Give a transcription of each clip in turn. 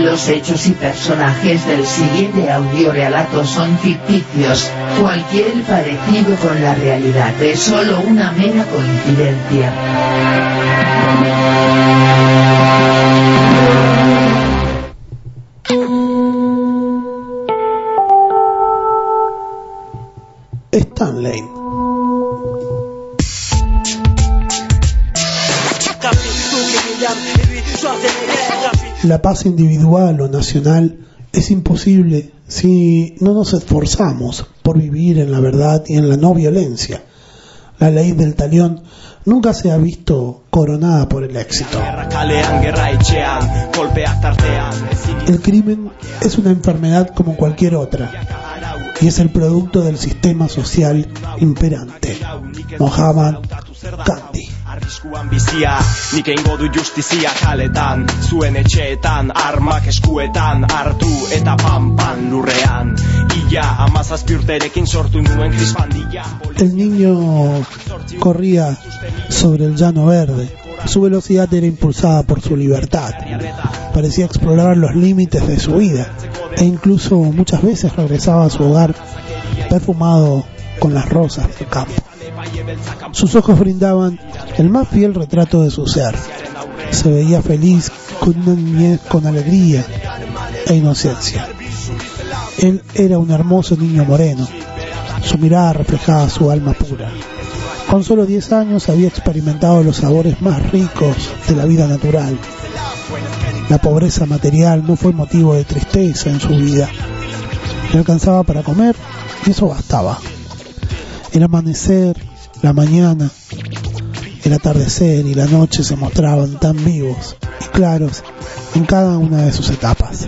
Los hechos y personajes del siguiente audiorelato son ficticios. Cualquier parecido con la realidad es solo una mera coincidencia. Stan Lane. La paz individual o nacional es imposible si no nos esforzamos por vivir en la verdad y en la no violencia. La ley del talión nunca se ha visto coronada por el éxito. El crimen es una enfermedad como cualquier otra y es el producto del sistema social imperante. Mahatma Gandhi. Arriskuan bizia, nik eingo du justizia kaletan, zuen etxeetan, armak eskuetan, hartu eta pan lurrean. Ia 17 urterekin sortu nuen krispandilla. El niño corría sobre el llano verde. Su velocidad era impulsada por su libertad. Parecía explorar los límites de su vida e incluso muchas veces regresaba a su hogar perfumado con las rosas del campo. Sus ojos brindaban el más fiel retrato de su ser. Se veía feliz con una niñez con alegría e inocencia. Él era un hermoso niño moreno. Su mirada reflejaba su alma pura. Con solo 10 años había experimentado los sabores más ricos de la vida natural. La pobreza material no fue motivo de tristeza en su vida. Le alcanzaba para comer y eso bastaba. El amanecer, la mañana, el atardecer y la noche se mostraban tan vivos y claros en cada una de sus etapas.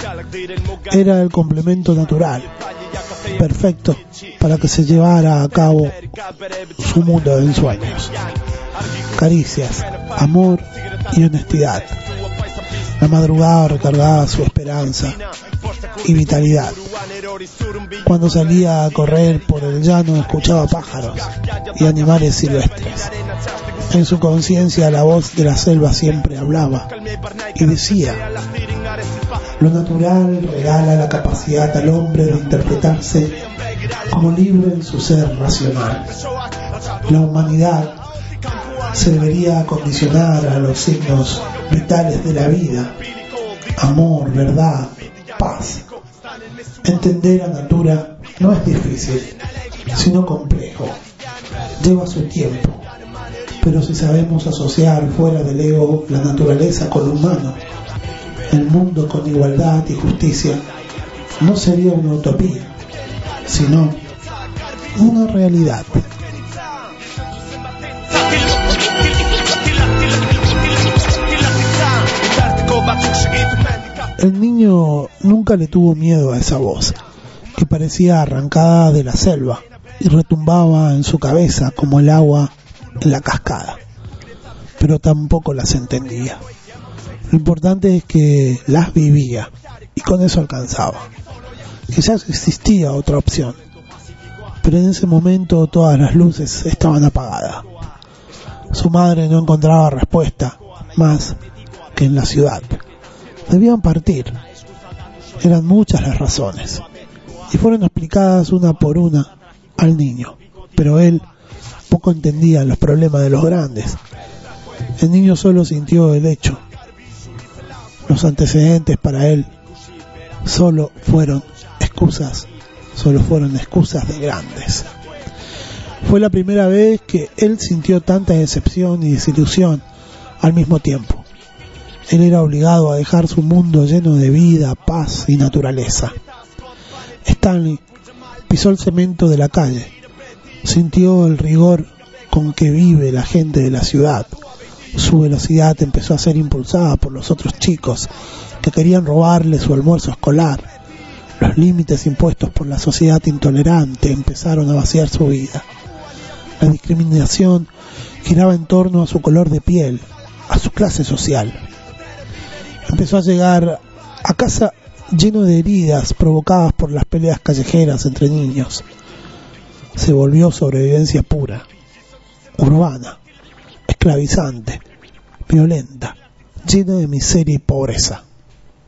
Era el complemento natural, perfecto para que se llevara a cabo su mundo de ensueños. Caricias, amor y honestidad. La madrugada recargaba su esperanza y vitalidad. Cuando salía a correr por el llano escuchaba pájaros y animales silvestres. En su conciencia la voz de la selva siempre hablaba y decía: lo natural regala la capacidad al hombre de interpretarse como libre en su ser racional. La humanidad se debería acondicionar a los signos vitales de la vida: amor, verdad, paz. Entender a natura no es difícil, sino complejo. Lleva su tiempo. Pero si sabemos asociar fuera del ego la naturaleza con lo humano, el mundo con igualdad y justicia, no sería una utopía, sino una realidad. El niño nunca le tuvo miedo a esa voz, que parecía arrancada de la selva y retumbaba en su cabeza como el agua en la cascada, pero tampoco las entendía. Lo importante es que las vivía y con eso alcanzaba. Quizás existía otra opción, pero en ese momento todas las luces estaban apagadas. Su madre no encontraba respuesta más que en la ciudad. Debían partir. Eran muchas las razones y fueron explicadas una por una al niño, pero él poco entendía los problemas de los grandes. El niño solo sintió el hecho. Los antecedentes para él solo fueron excusas de grandes. Fue la primera vez que él sintió tanta decepción y desilusión al mismo tiempo. Él era obligado a dejar su mundo lleno de vida, paz y naturaleza. Stanley pisó el cemento de la calle, sintió el rigor con que vive la gente de la ciudad. Su velocidad empezó a ser impulsada por los otros chicos que querían robarle su almuerzo escolar. Los límites impuestos por la sociedad intolerante empezaron a vaciar su vida. La discriminación giraba en torno a su color de piel, a su clase social. Empezó a llegar a casa lleno de heridas provocadas por las peleas callejeras entre niños. Se volvió sobrevivencia pura, urbana, esclavizante, violenta, llena de miseria y pobreza.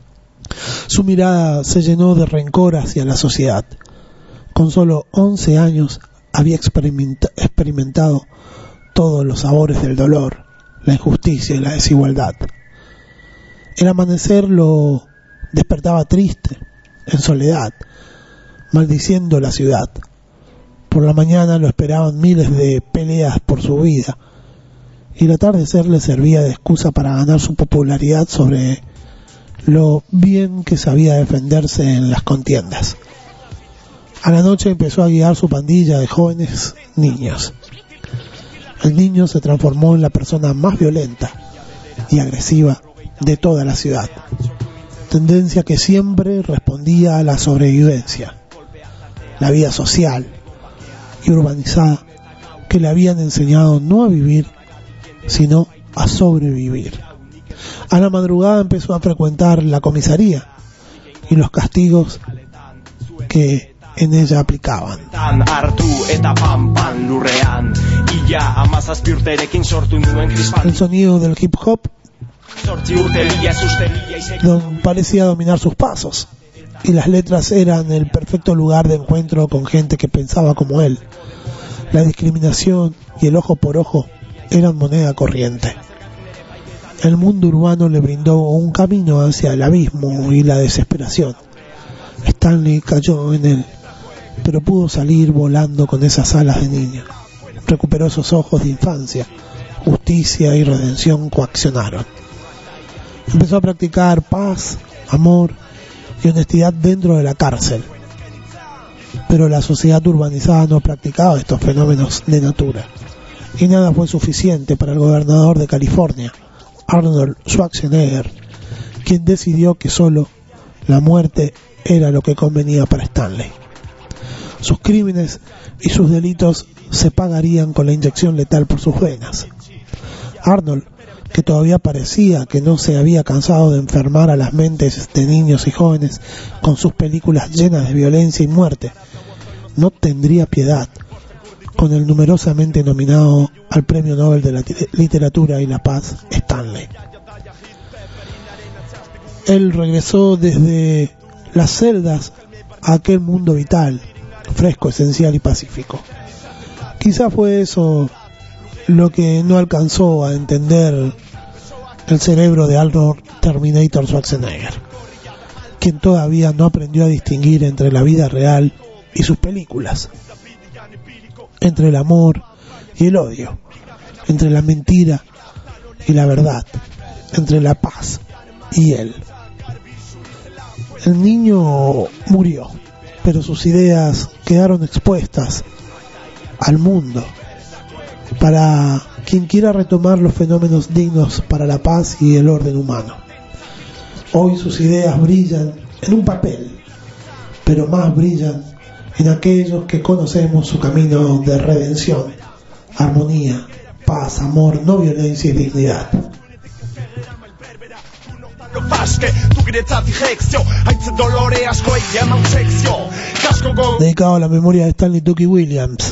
Su mirada se llenó de rencor hacia la sociedad. Con solo 11 años había experimentado todos los sabores del dolor, la injusticia y la desigualdad. El amanecer lo despertaba triste, en soledad, maldiciendo la ciudad. Por la mañana lo esperaban miles de peleas por su vida, y el atardecer le servía de excusa para ganar su popularidad sobre lo bien que sabía defenderse en las contiendas. A la noche empezó a guiar su pandilla de jóvenes niños. El niño se transformó en la persona más violenta y agresiva de toda la ciudad, tendencia que siempre respondía a la sobrevivencia, la vida social y urbanizada que le habían enseñado no a vivir, sino a sobrevivir. A la madrugada empezó a frecuentar la comisaría y los castigos que en ella aplicaban. El sonido del hip hop parecía dominar sus pasos, y las letras eran el perfecto lugar de encuentro con gente que pensaba como él. La discriminación y el ojo por ojo eran moneda corriente. El mundo urbano le brindó un camino hacia el abismo y la desesperación. Stanley cayó en él, pero pudo salir volando con esas alas de niño. Recuperó esos ojos de infancia. Justicia y redención coaccionaron. Empezó a practicar paz, amor y honestidad dentro de la cárcel. Pero la sociedad urbanizada no practicaba estos fenómenos de natura. Y nada fue suficiente para el gobernador de California, Arnold Schwarzenegger, quien decidió que solo la muerte era lo que convenía para Stanley. Sus crímenes y sus delitos se pagarían con la inyección letal por sus venas. Arnold, que todavía parecía que no se había cansado de enfermar a las mentes de niños y jóvenes con sus películas llenas de violencia y muerte, no tendría piedad con el numerosamente nominado al Premio Nobel de la Literatura y la Paz, Stanley. Él regresó desde las celdas a aquel mundo vital, fresco, esencial y pacífico. Quizá fue eso lo que no alcanzó a entender el cerebro de Arnold Terminator Schwarzenegger, quien todavía no aprendió a distinguir entre la vida real y sus películas, entre el amor y el odio, entre la mentira y la verdad, entre la paz y él. El niño murió, pero sus ideas quedaron expuestas al mundo para quien quiera retomar los fenómenos dignos para la paz y el orden humano. Hoy sus ideas brillan en un papel, pero más brillan en aquellos que conocemos su camino de redención, armonía, paz, amor, no violencia y dignidad. Dedicado a la memoria de Stanley Tucky Williams,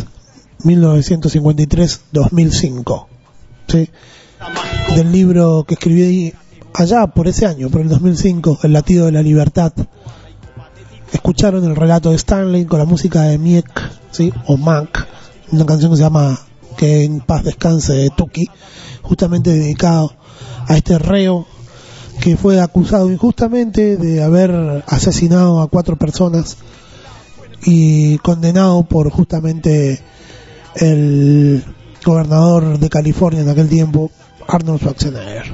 1953-2005, ¿sí? Del libro que escribí allá por ese año, por el 2005, El latido de la libertad. Escucharon el relato de Stanley con la música de Miek, ¿sí? O Mac, una canción que se llama Que en paz descanse, de Tucky, justamente dedicado a este reo que fue acusado injustamente de haber asesinado a 4 personas y condenado por justamente el gobernador de California en aquel tiempo, Arnold Schwarzenegger.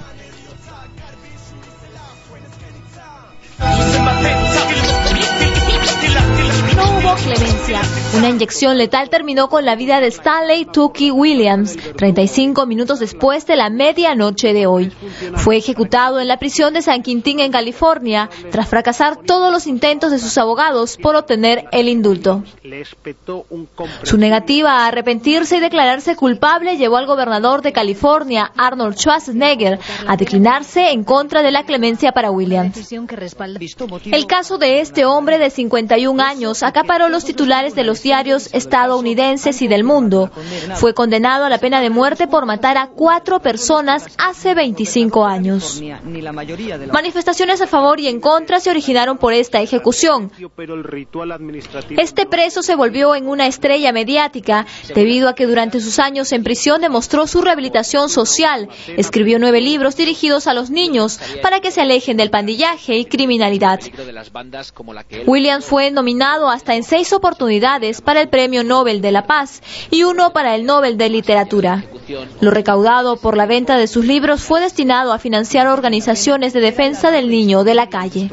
No hubo clemencia. Una inyección letal terminó con la vida de Stanley Tucky Williams 35 minutos después de la medianoche de hoy. Fue ejecutado en la prisión de San Quintín en California tras fracasar todos los intentos de sus abogados por obtener el indulto. Su negativa a arrepentirse y declararse culpable llevó al gobernador de California, Arnold Schwarzenegger, a declinarse en contra de la clemencia para Williams. El caso de este hombre de 51 años acaparó los titulares titulares de los diarios estadounidenses y del mundo. Fue condenado a la pena de muerte por matar a 4 personas hace 25 años. Manifestaciones a favor y en contra se originaron por esta ejecución. Este preso se volvió en una estrella mediática debido a que durante sus años en prisión demostró su rehabilitación social. Escribió 9 libros dirigidos a los niños para que se alejen del pandillaje y criminalidad. Williams fue nominado hasta en 6 oportunidades para el Premio Nobel de la Paz y 1 para el Nobel de Literatura. Lo recaudado por la venta de sus libros fue destinado a financiar organizaciones de defensa del niño de la calle.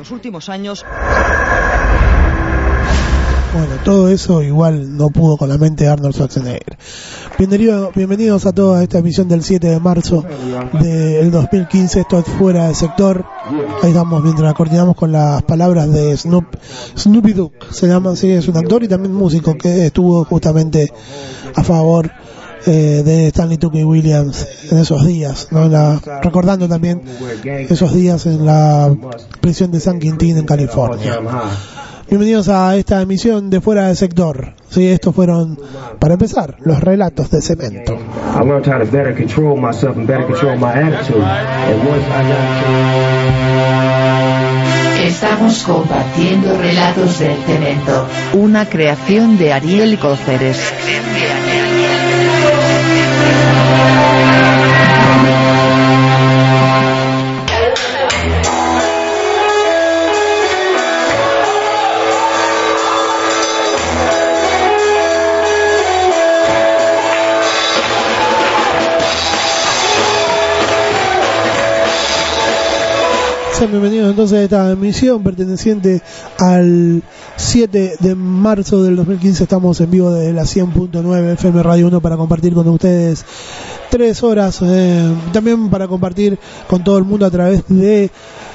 Bueno, todo eso igual no pudo con la mente de Arnold Schwarzenegger. Bienvenidos a toda esta emisión del 7 de marzo del 2015. Esto es Fuera de Sector. Ahí estamos mientras coordinamos con las palabras de Snoopy Dogg. Se llama, sí, es un actor y también músico que estuvo justamente a favor de Stanley Tucci Williams en esos días, ¿no? Recordando también esos días en la prisión de San Quintín en California. Bienvenidos a esta emisión de Fuera de Sector. Sí, estos fueron, para empezar, los relatos de Cemento. Estamos compartiendo Relatos del Cemento, una creación de Ariel Cóceres. Bienvenidos entonces a esta emisión perteneciente al 7 de marzo del 2015. Estamos en vivo desde la 100.9 FM Radio 1 para compartir con ustedes 3 horas, también para compartir con todo el mundo a través de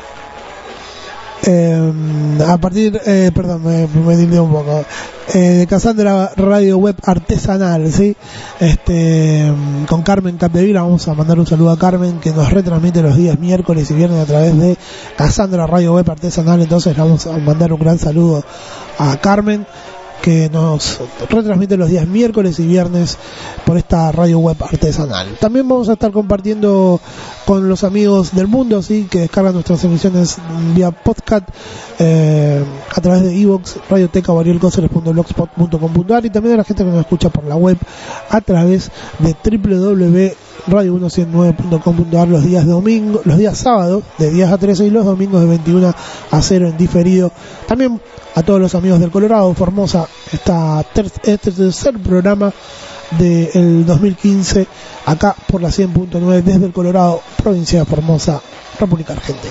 me dividí un poco, de Cassandra Radio Web Artesanal, ¿sí? Con Carmen Capdevila. Vamos a mandar un saludo a Carmen, que nos retransmite los días miércoles y viernes a través de Cassandra Radio Web Artesanal. Entonces vamos a mandar un gran saludo a Carmen, que nos retransmite los días miércoles y viernes por esta radio web artesanal. También vamos a estar compartiendo con los amigos del mundo, ¿sí? Que descargan nuestras emisiones vía podcast a través de iVoox, Radioteca o arielcoceres.blogspot.com.ar, y también a la gente que nos escucha por la web a través de www.radio109.com.ar los días sábados de 10 a 13 y los domingos de 21 a 0 en diferido. También a todos los amigos del Colorado, Formosa, este tercer programa del 2015 acá por la 100.9 desde el Colorado, provincia de Formosa, República Argentina.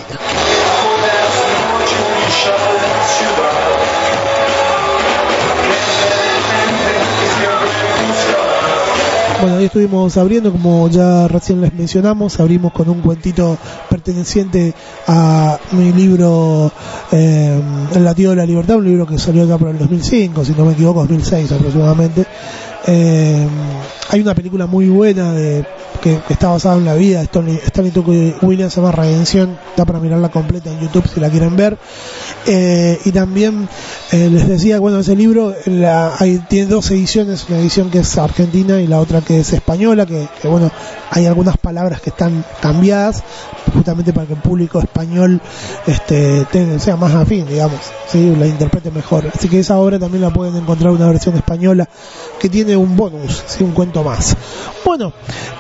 Bueno, hoy estuvimos abriendo, como ya recién les mencionamos, abrimos con un cuentito perteneciente a mi libro El latido de la libertad, un libro que salió acá por el 2005, si no me equivoco, 2006 aproximadamente. Hay una película muy buena que está basada en la vida de Stanley Tucci Williams, se llama Redención, da para mirarla completa en YouTube si la quieren ver. Y también les decía, bueno, ese libro tiene 2 ediciones, una edición que es argentina y la otra que es española, que bueno, hay algunas palabras que están cambiadas justamente para que el público español sea más afín, digamos, ¿sí? La interprete mejor. Así que esa obra también la pueden encontrar, una versión española que tiene un bonus, ¿sí? Un cuento más. Bueno,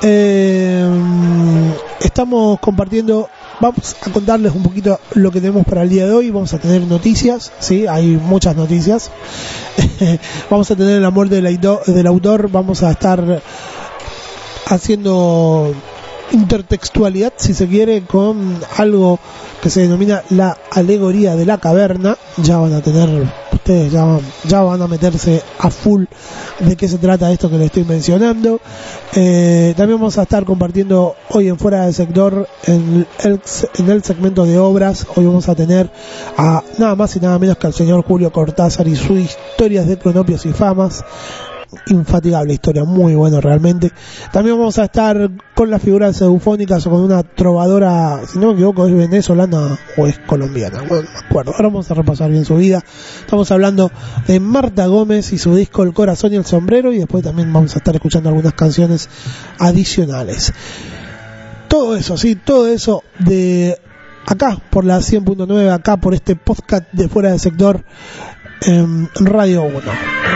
estamos compartiendo. Vamos a contarles un poquito lo que tenemos para el día de hoy. Vamos a tener noticias, ¿sí? Hay muchas noticias. Vamos a tener el amor del autor. Vamos a estar haciendo intertextualidad, si se quiere, con algo que se denomina la alegoría de la caverna. Ya van a tener, ustedes ya van a meterse a full de qué se trata esto que les estoy mencionando. También vamos a estar compartiendo hoy en Fuera de Sector, en el segmento de obras. Hoy vamos a tener a nada más y nada menos que al señor Julio Cortázar y sus historias de cronopios y famas. infatigable historia, muy bueno realmente. También vamos a estar con las figuras eufónicas o con una trovadora, si no me equivoco, es venezolana o es colombiana, bueno, no me acuerdo. Ahora vamos a repasar bien su vida. Estamos hablando de Marta Gómez y su disco El Corazón y el Sombrero, y después también vamos a estar escuchando algunas canciones adicionales. Todo eso, sí, todo eso de acá por la 100.9, acá por este podcast de Fuera del Sector en Radio 1.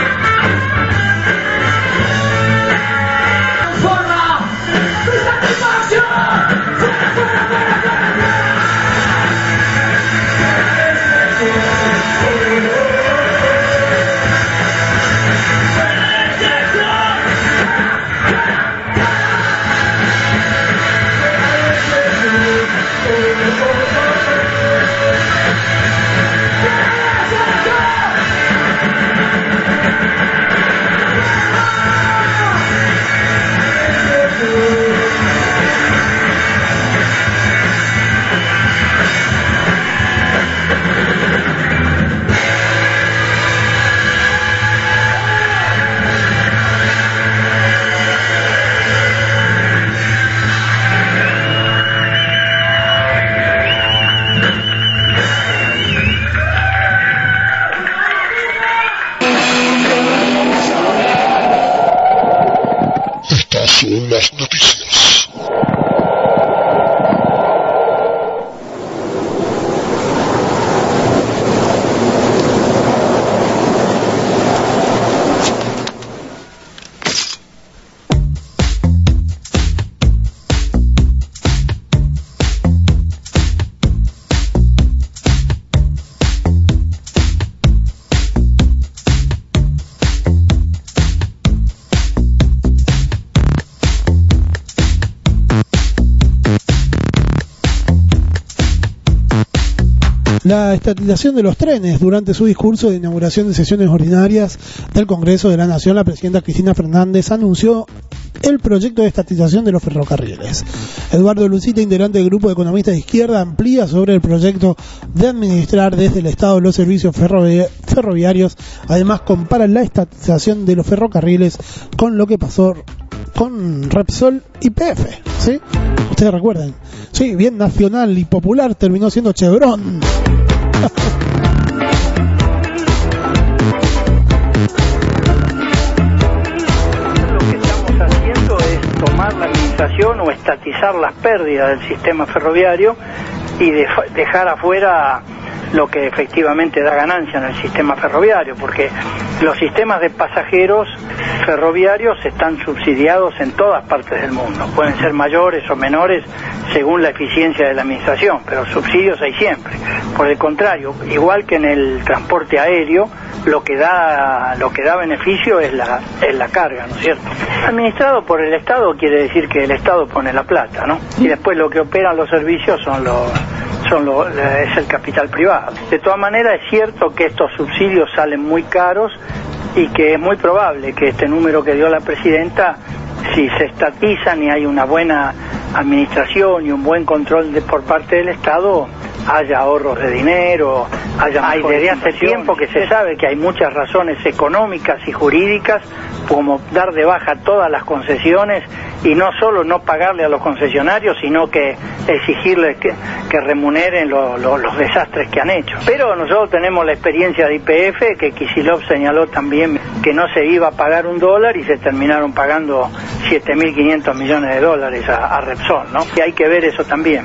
Son las noticias. La estatización de los trenes. Durante su discurso de inauguración de sesiones ordinarias del Congreso de la Nación, la presidenta Cristina Fernández anunció el proyecto de estatización de los ferrocarriles. Eduardo Lucita, integrante del grupo de economistas de izquierda, amplía sobre el proyecto de administrar desde el Estado los servicios ferroviarios. Además, compara la estatización de los ferrocarriles con lo que pasó con Repsol y YPF, ¿sí? Ustedes recuerdan. Sí, bien nacional y popular, terminó siendo Chevron. Lo que estamos haciendo es tomar la administración o estatizar las pérdidas del sistema ferroviario y dejar afuera lo que efectivamente da ganancia en el sistema ferroviario, porque los sistemas de pasajeros ferroviarios están subsidiados en todas partes del mundo. Pueden ser mayores o menores según la eficiencia de la administración, pero subsidios hay siempre. Por el contrario, igual que en el transporte aéreo, lo que da beneficio es la carga, ¿no es cierto? Administrado por el Estado quiere decir que el Estado pone la plata, ¿no? Y después lo que operan los servicios es el capital privado. De todas maneras, es cierto que estos subsidios salen muy caros y que es muy probable que este número que dio la presidenta, si se estatizan y hay una buena administración y un buen control por parte del Estado, haya ahorros de dinero, hay desde hace tiempo que se sabe que hay muchas razones económicas y jurídicas como dar de baja todas las concesiones y no solo no pagarle a los concesionarios, sino que exigirles que remuneren los desastres que han hecho. Pero nosotros tenemos la experiencia de YPF, que Kicillof señaló también que no se iba a pagar $1 y se terminaron pagando $7.500 millones a Repsol, ¿no? Y hay que ver eso también.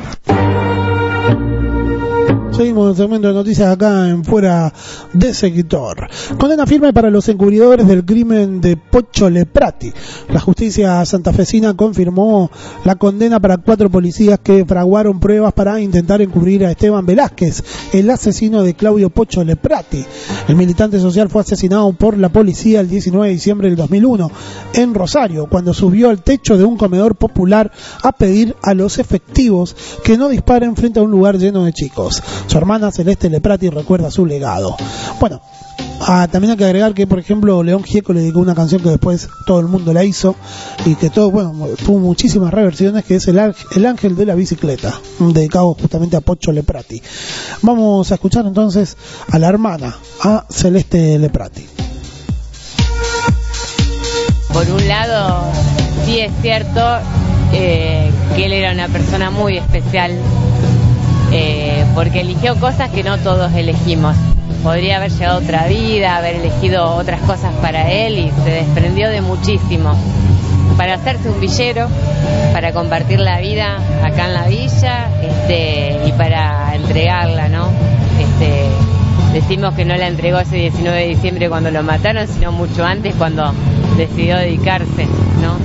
Seguimos el segmento de noticias acá en Fuera de Sector. Condena firme para los encubridores del crimen de Pocho Leprati. La justicia santafesina confirmó la condena para 4 policías que fraguaron pruebas para intentar encubrir a Esteban Velázquez, el asesino de Claudio Pocho Leprati. El militante social fue asesinado por la policía el 19 de diciembre del 2001 en Rosario, cuando subió al techo de un comedor popular a pedir a los efectivos que no disparen frente a un lugar lleno de chicos. Su hermana Celeste Leprati recuerda su legado. Bueno, también hay que agregar que, por ejemplo, León Gieco le dedicó una canción que después todo el mundo la hizo y que tuvo muchísimas reversiones, que es el Ángel de la Bicicleta, dedicado justamente a Pocho Leprati. Vamos a escuchar entonces a la hermana, a Celeste Leprati. por un lado, sí es cierto que él era una persona muy especial, porque eligió cosas que no todos elegimos. Podría haber llegado otra vida, haber elegido otras cosas para él, y se desprendió de muchísimo para hacerse un villero, para compartir la vida acá en la villa, y para entregarla, ¿no? Decimos que no la entregó ese 19 de diciembre cuando lo mataron, sino mucho antes, cuando decidió dedicarse, ¿no?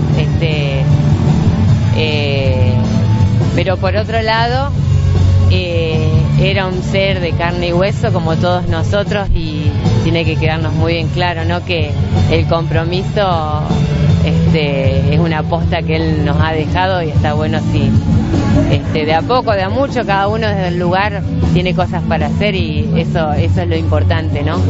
Pero por otro lado, era un ser de carne y hueso como todos nosotros, y tiene que quedarnos muy bien claro, ¿no? Que el compromiso es una posta que él nos ha dejado, y está bueno si de a poco, de a mucho, cada uno desde el lugar tiene cosas para hacer, y eso es lo importante, ¿no?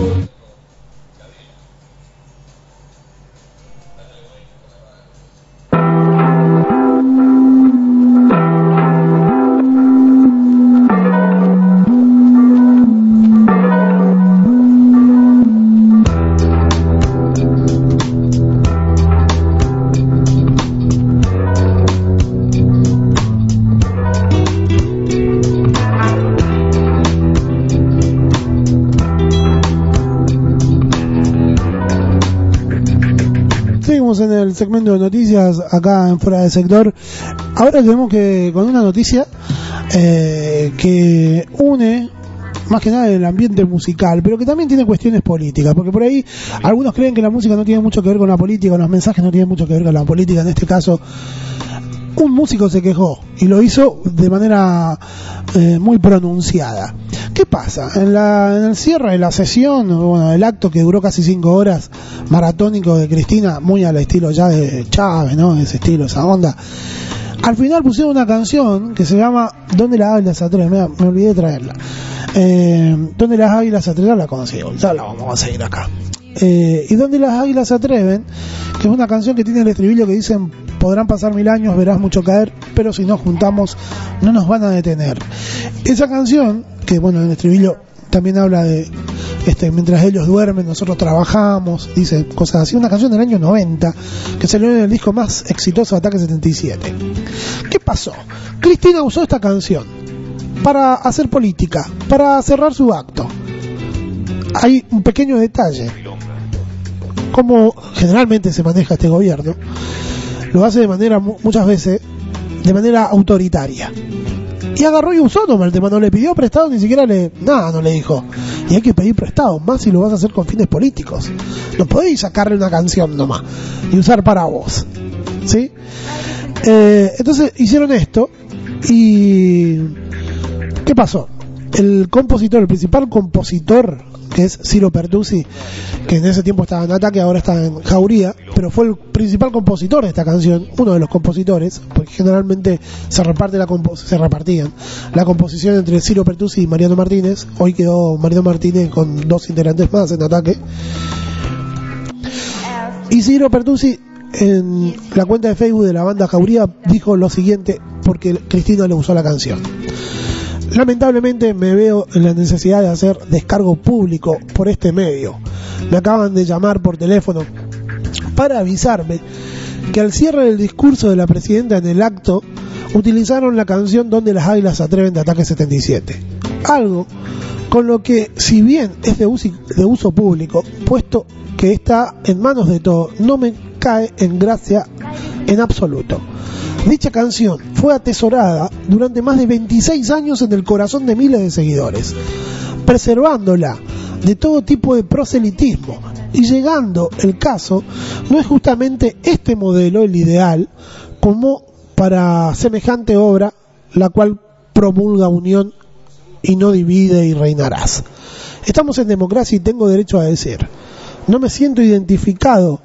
En el segmento de noticias acá en Fuera de Sector. Ahora tenemos que con una noticia que une más que nada el ambiente musical, pero que también tiene cuestiones políticas, porque por ahí algunos creen que la música no tiene mucho que ver con la política, los mensajes no tienen mucho que ver con la política. En este caso, un músico se quejó y lo hizo de manera muy pronunciada. ¿Qué pasa? En el cierre de la sesión, bueno, el acto que duró casi 5 horas, maratónico de Cristina, muy al estilo ya de Chávez, ¿no? Ese estilo, esa onda. Al final pusieron una canción que se llama ¿Dónde las águilas se atreven? Me olvidé de traerla. ¿Dónde las águilas se atreven? La consigo, ya la vamos a seguir acá. Y ¿Dónde las águilas se atreven? Que es una canción que tiene el estribillo que dicen: podrán pasar 1000 años, verás mucho caer, pero si nos juntamos no nos van a detener. Esa canción, que bueno, el estribillo también habla de mientras ellos duermen nosotros trabajamos, dice cosas así. Una canción del año 90 que salió en el disco más exitoso de Ataque 77. ¿Qué pasó? Cristina usó esta canción para hacer política, para cerrar su acto. Hay un pequeño detalle: como generalmente se maneja este gobierno, lo hace de manera, muchas veces, de manera autoritaria. Y agarró y usó nomás el tema, no le pidió prestado, ni siquiera no le dijo. Y hay que pedir prestado, más si lo vas a hacer con fines políticos. No podéis sacarle una canción nomás y usar para vos, ¿sí? Entonces hicieron esto, y ¿qué pasó? El principal compositor, que es Ciro Pertusi, que en ese tiempo estaba en Ataque, ahora está en Jauría, pero fue el principal compositor de esta canción, uno de los compositores, porque generalmente se repartían la composición entre Ciro Pertusi y Mariano Martínez. Hoy quedó Mariano Martínez con 2 integrantes más en Ataque. Y Ciro Pertusi, en la cuenta de Facebook de la banda Jauría, dijo lo siguiente, porque Cristina le usó la canción: lamentablemente me veo en la necesidad de hacer descargo público por este medio. Me acaban de llamar por teléfono para avisarme que al cierre del discurso de la presidenta en el acto utilizaron la canción Donde las águilas se atreven de Ataque 77. Algo con lo que, si bien es de uso público, puesto que está en manos de todos, no me cae en gracia en absoluto. Dicha canción fue atesorada durante más de 26 años en el corazón de miles de seguidores, preservándola de todo tipo de proselitismo, y llegando el caso, no es justamente este modelo el ideal como para semejante obra, la cual promulga unión y no divide y reinarás. Estamos en democracia y tengo derecho a decir: no me siento identificado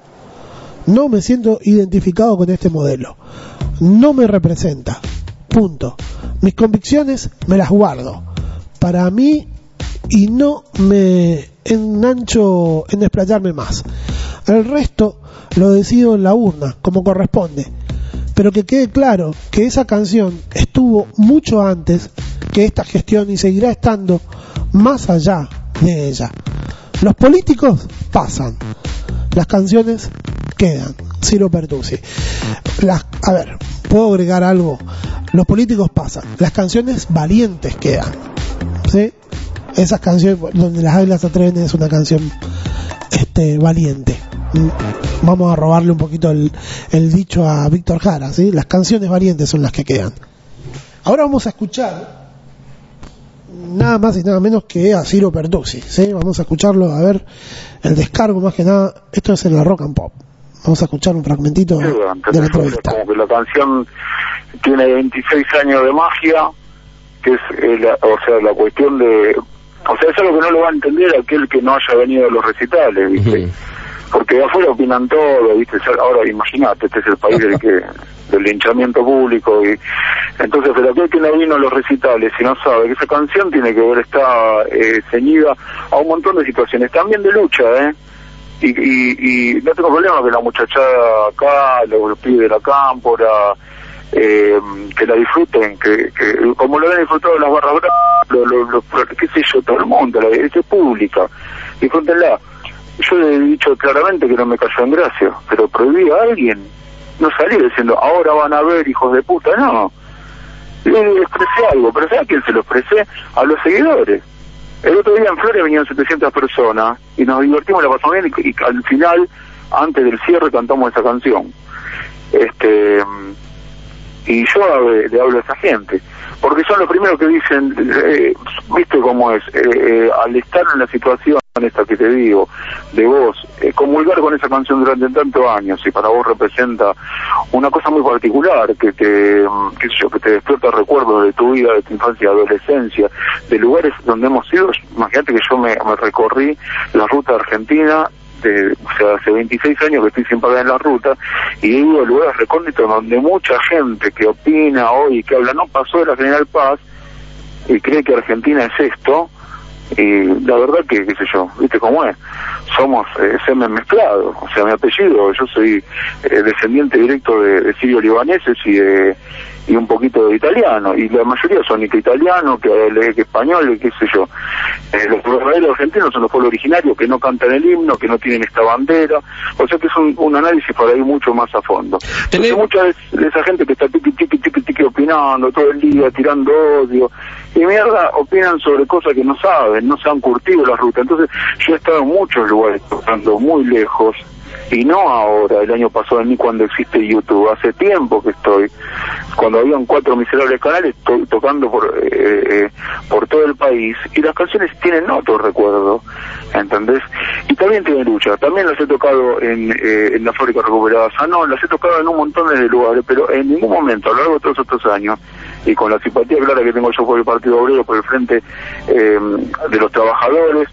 con este modelo, no me representa, punto. Mis convicciones me las guardo para mí y no me engancho en desplayarme más. El resto lo decido en la urna, como corresponde, pero que quede claro que esa canción estuvo mucho antes que esta gestión y seguirá estando más allá de ella. Los políticos pasan, las canciones quedan. Ciro Pertusi. A ver, ¿puedo agregar algo? Los políticos pasan, las canciones valientes quedan, ¿sí? Esas canciones donde las águilas se atreven es una canción valiente. Vamos a robarle un poquito el dicho a Víctor Jara, ¿sí? Las canciones valientes son las que quedan. Ahora vamos a escuchar nada más y nada menos que a Ciro Pertusi, ¿sí? Vamos a escucharlo, a ver el descargo más que nada. Esto es en la Rock and Pop. Vamos a escuchar un fragmentito de la entrevista. Como que la canción tiene 26 años de magia, que es la cuestión de... O sea, es algo que no lo va a entender aquel que no haya venido a los recitales, ¿viste? Porque de afuera opinan todo, ¿viste? Ahora imagínate, este es el país del linchamiento público, y entonces, pero aquel que no vino a los recitales y no sabe que esa canción tiene que ver, está ceñida a un montón de situaciones, también de lucha, y no tengo problema que la muchachada acá, los pibes de la cámpora, que la disfruten, que como lo han disfrutado las barras bravas, qué sé yo, todo el mundo, es pública, disfrútenla. Yo le he dicho claramente que no me cayó en gracia, pero prohibí a alguien, no salí diciendo, ahora van a ver, hijos de puta, no. Le expresé algo, pero ¿sabes a quién se lo expresé? A los seguidores. El otro día en Flores venían 700 personas y nos divertimos, la pasamos bien, y al final, antes del cierre, cantamos esa canción. Y yo le hablo a esa gente, porque son los primeros que dicen, viste cómo es, al estar en la situación esta que te digo, de vos, comulgar con esa canción durante tantos años, y para vos representa una cosa muy particular, que te despierta recuerdos de tu vida, de tu infancia, adolescencia, de lugares donde hemos ido. Imagínate que yo me recorrí la ruta argentina, o sea, hace 26 años que estoy sin pagar en la ruta, y he ido a lugares recónditos donde mucha gente que opina hoy, que habla, no pasó de la General Paz, y cree que Argentina es esto, y la verdad que, qué sé yo, viste cómo es, somos semen mezclado, o sea, mi apellido, yo soy descendiente directo de sirio-libaneses y un poquito de italiano, y la mayoría son que italiano, que español, qué sé yo. Los verdaderos argentinos son los pueblos originarios que no cantan el himno, que no tienen esta bandera, o sea que es un análisis para ir mucho más a fondo. Entonces, mucha de esa gente que está tiqui opinando todo el día, tirando odio, y mierda, opinan sobre cosas que no saben, no se han curtido la ruta. Entonces, yo he estado en muchos lugares tocando muy lejos, y no ahora, el año pasado, ni cuando existe YouTube, hace tiempo que estoy, cuando habían 4 miserables canales, tocando por todo el país, y las canciones tienen otro recuerdo, ¿entendés? Y también tienen lucha, también las he tocado en la Fábrica Recuperada Sanón, las he tocado en un montón de lugares, pero en ningún momento, a lo largo de todos estos años, y con la simpatía clara que tengo yo por el Partido Obrero, por el Frente de los Trabajadores,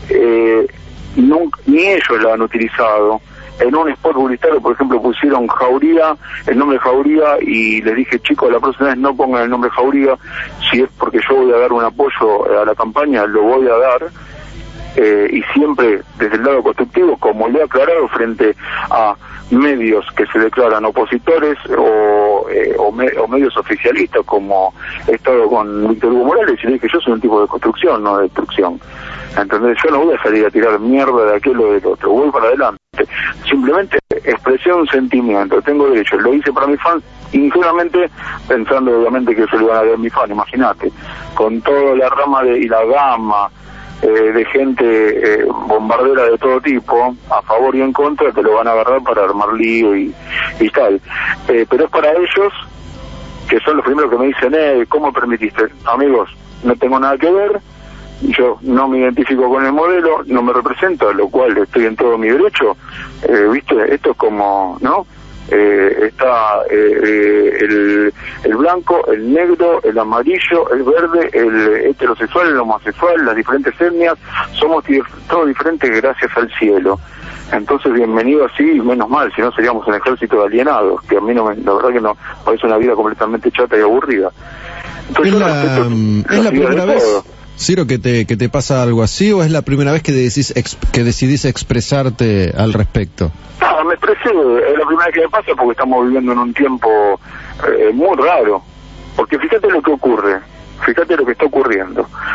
ni ellos la han utilizado. En un spot publicitario, por ejemplo, pusieron Jauría, el nombre Jauría, y les dije, chicos, la próxima vez no pongan el nombre Jauría, si es porque yo voy a dar un apoyo a la campaña, lo voy a dar, y siempre desde el lado constructivo, como le he aclarado frente a medios que se declaran opositores o medios oficialistas, como he estado con Víctor Hugo Morales, y le dije, yo soy un tipo de construcción, no de destrucción. Entonces yo no voy a salir a tirar mierda de aquel o del otro, voy para adelante. Simplemente expresé un sentimiento, tengo derecho, lo hice para mis fans, ingenuamente pensando obviamente que eso le iban a dar a mis fans, imagínate, con toda la rama y la gama de gente bombardera de todo tipo, a favor y en contra, te lo van a agarrar para armar lío y tal. Pero es para ellos, que son los primeros que me dicen, ¿cómo permitiste? Amigos, no tengo nada que ver, yo no me identifico con el modelo, no me representa, lo cual estoy en todo mi derecho, ¿viste? Esto es como, ¿no? Está el blanco, el negro, el amarillo, el verde, el heterosexual, el homosexual, las diferentes etnias, somos todos diferentes gracias al cielo. Entonces, bienvenido así, y menos mal, si no seríamos un ejército de alienados, que a mí no la verdad que no, parece una vida completamente chata y aburrida. Entonces, ¿Es la primera vez, Ciro, que te pasa algo así, o es la primera vez que decidís expresarte al respecto? No, me expresé, es la primera vez que me pasa porque estamos viviendo en un tiempo muy raro, porque fíjate lo que ocurre, fíjate lo que está ocurriendo.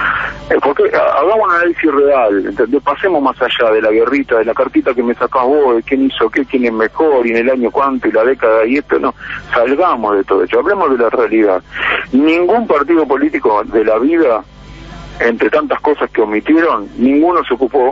Porque hagamos un análisis real, ¿entendés? Pasemos más allá de la guerrita, de la cartita que me sacás vos, de quién hizo qué, quién es mejor, y en el año cuánto, y la década, y esto, no. Salgamos de todo eso, hablemos de la realidad. Ningún partido político de la vida, entre tantas cosas que omitieron, ninguno se ocupó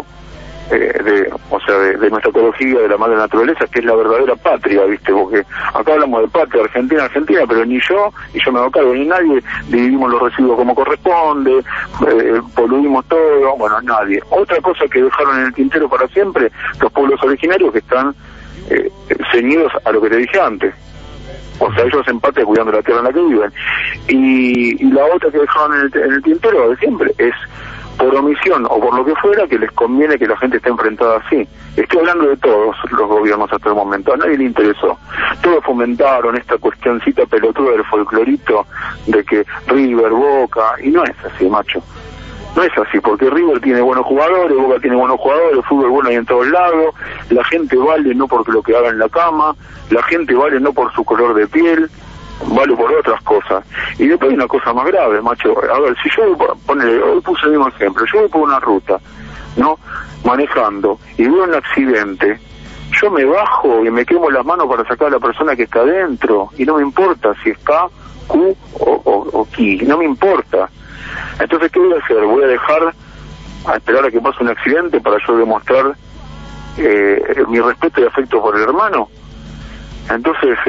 de nuestra ecología, de la madre naturaleza, que es la verdadera patria, ¿viste? Porque acá hablamos de patria, Argentina, pero ni yo, y yo me hago cargo, ni nadie, dividimos los residuos como corresponde, poluimos todo, bueno, nadie. Otra cosa que dejaron en el tintero para siempre, los pueblos originarios que están ceñidos a lo que te dije antes. O sea, ellos en parte cuidando la tierra en la que viven. Y la otra que dejaron en el tintero de siempre es, por omisión o por lo que fuera, que les conviene que la gente esté enfrentada así. Estoy hablando de todos los gobiernos hasta el momento, a nadie le interesó. Todos fomentaron esta cuestioncita pelotuda del folclorito de que River, Boca, y no es así, macho. No es así, porque River tiene buenos jugadores, Boca tiene buenos jugadores, fútbol bueno hay en todos lados, la gente vale no por lo que haga en la cama, la gente vale no por su color de piel, vale por otras cosas. Y después hay una cosa más grave, macho. A ver, si yo hoy puse el mismo ejemplo, yo voy por una ruta, ¿no? Manejando, y veo un accidente, yo me bajo y me quemo las manos para sacar a la persona que está adentro, y no me importa si es K, Q o Ki, no me importa. Entonces, ¿qué voy a hacer? ¿Voy a dejar a esperar a que pase un accidente para yo demostrar mi respeto y afecto por el hermano? Entonces,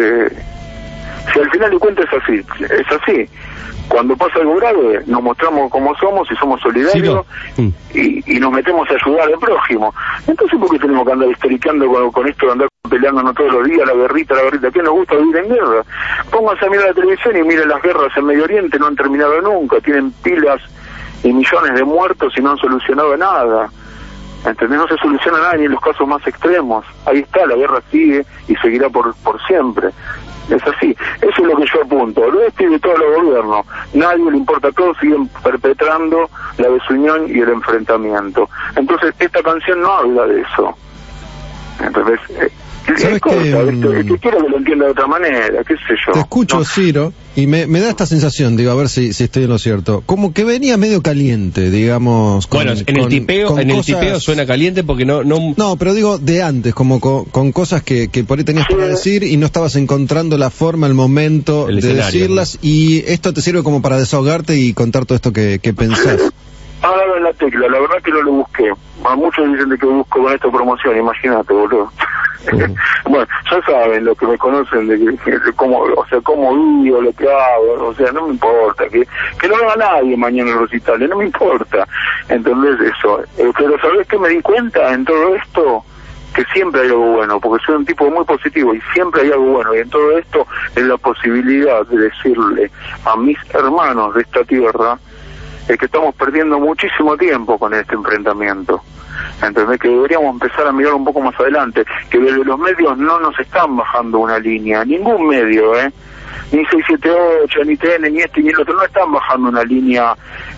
si al final de cuentas es así. Cuando pasa algo grave, nos mostramos como somos y somos solidarios, y nos metemos a ayudar al prójimo. Entonces, ¿por qué tenemos que andar historicando con esto de andar peleándonos todos los días, la guerrita? ¿Qué nos gusta vivir en guerra? Pónganse a mirar la televisión y miren las guerras en Medio Oriente, no han terminado nunca, tienen pilas y millones de muertos y no han solucionado nada. ¿Entendés? No se soluciona nada ni en los casos más extremos. Ahí está, la guerra sigue y seguirá por siempre. Es así, eso es lo que yo apunto. Lo de todos los gobiernos, nadie le importa, todos siguen perpetrando la desunión y el enfrentamiento. Entonces, esta canción no habla de eso. Entonces, es corta, que quiero que lo entienda de otra manera, qué sé yo. Te escucho, ¿no? Ciro, y me da esta sensación, digo, a ver si estoy en lo cierto, como que venía medio caliente, digamos. Bueno, en el tipeo suena caliente porque no... No, pero digo de antes, como con cosas que por ahí tenías para decir y no estabas encontrando la forma, el momento de decirlas, ¿no? Y esto te sirve como para desahogarte y contar todo esto que pensás. Ahora en la tecla, la verdad que no lo busqué. A muchos dicen de que busco con esta promoción, imagínate, boludo. Bueno, ya saben, los que me conocen, de que cómo vivo, lo que hago, o sea, no me importa, que no venga nadie mañana en el recital, no me importa. Entonces eso, pero ¿sabés qué me di cuenta en todo esto? Que siempre hay algo bueno, porque soy un tipo muy positivo y siempre hay algo bueno, y en todo esto es la posibilidad de decirle a mis hermanos de esta tierra que estamos perdiendo muchísimo tiempo con este enfrentamiento. ¿Entendés? Que deberíamos empezar a mirar un poco más adelante, que desde los medios no nos están bajando una línea, ningún medio, ni 678, ni TN, ni este, ni el otro, no están bajando una línea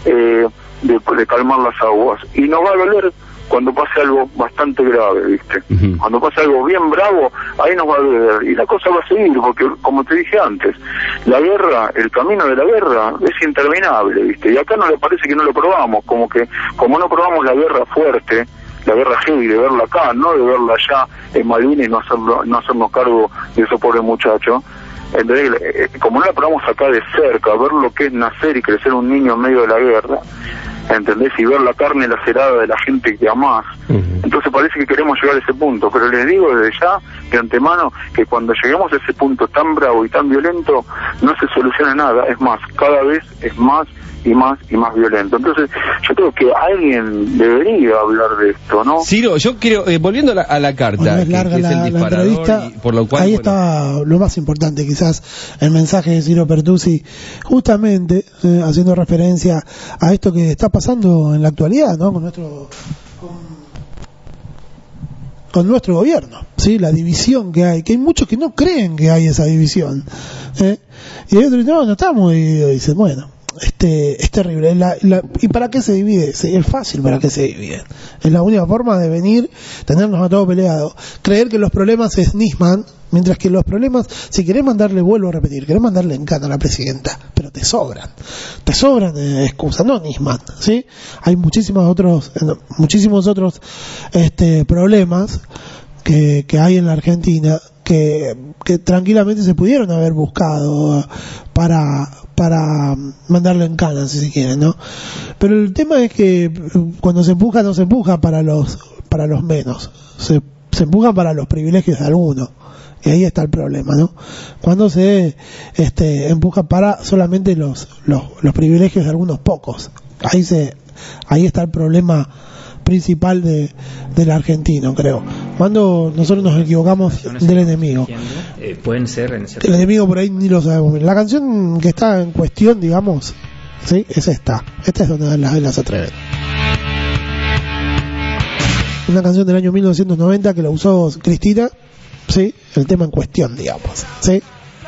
de calmar las aguas, y nos va a doler cuando pase algo bastante grave, ¿viste? Cuando pase algo bien bravo, ahí nos va a doler, y la cosa va a seguir, porque, como te dije antes, la guerra, el camino de la guerra es interminable, ¿viste? Y acá no le parece que no lo probamos, como no probamos la guerra fuerte, la guerra heavy, de verla acá, no de verla allá en Malvinas y no hacernos cargo de esos pobres muchachos. Como no la probamos acá de cerca, ver lo que es nacer y crecer un niño en medio de la guerra, ¿entendés? Y ver la carne lacerada de la gente que amás. Entonces parece que queremos llegar a ese punto, pero les digo desde ya, de antemano, que cuando lleguemos a ese punto tan bravo y tan violento, no se soluciona nada, es más, cada vez es más y más violento. Entonces yo creo que alguien debería hablar de esto, ¿no? Ciro, yo quiero, volviendo a la carta, bueno, es larga que es el disparador, la entrevista, y por lo cual, ahí está lo más importante, quizás el mensaje de Ciro Pertusi, justamente haciendo referencia a esto que está pasando en la actualidad, ¿no? Con nuestro gobierno, ¿sí? La división que hay muchos que no creen que hay esa división, y hay otros que no estamos divididos, y dicen, bueno, es terrible. ¿Y para qué se divide? Es fácil para qué se divide. Es la única forma de venir, tenernos a todos peleados, creer que los problemas se esnisman Mientras que los problemas, si querés mandarle, vuelvo a repetir, querés mandarle en cana a la presidenta, pero te sobran excusas, no Nisman, ¿sí? Hay muchísimos otros problemas que hay en la Argentina que tranquilamente se pudieron haber buscado para mandarlo en cana, si se quiere, ¿no? Pero el tema es que cuando se empuja, no se empuja para los menos, se empuja para los privilegios de algunos. Y ahí está el problema, ¿no? Cuando se empuja para solamente los privilegios de algunos pocos. Ahí está el problema principal del argentino, creo. Cuando nosotros nos equivocamos del enemigo. Pueden ser el enemigo por ahí ni lo sabemos. La canción que está en cuestión, digamos, ¿sí? Es esta. Esta es donde las velas se atreven. Una canción del año 1990 que la usó Cristina. Sí, el tema en cuestión, digamos, ¿sí?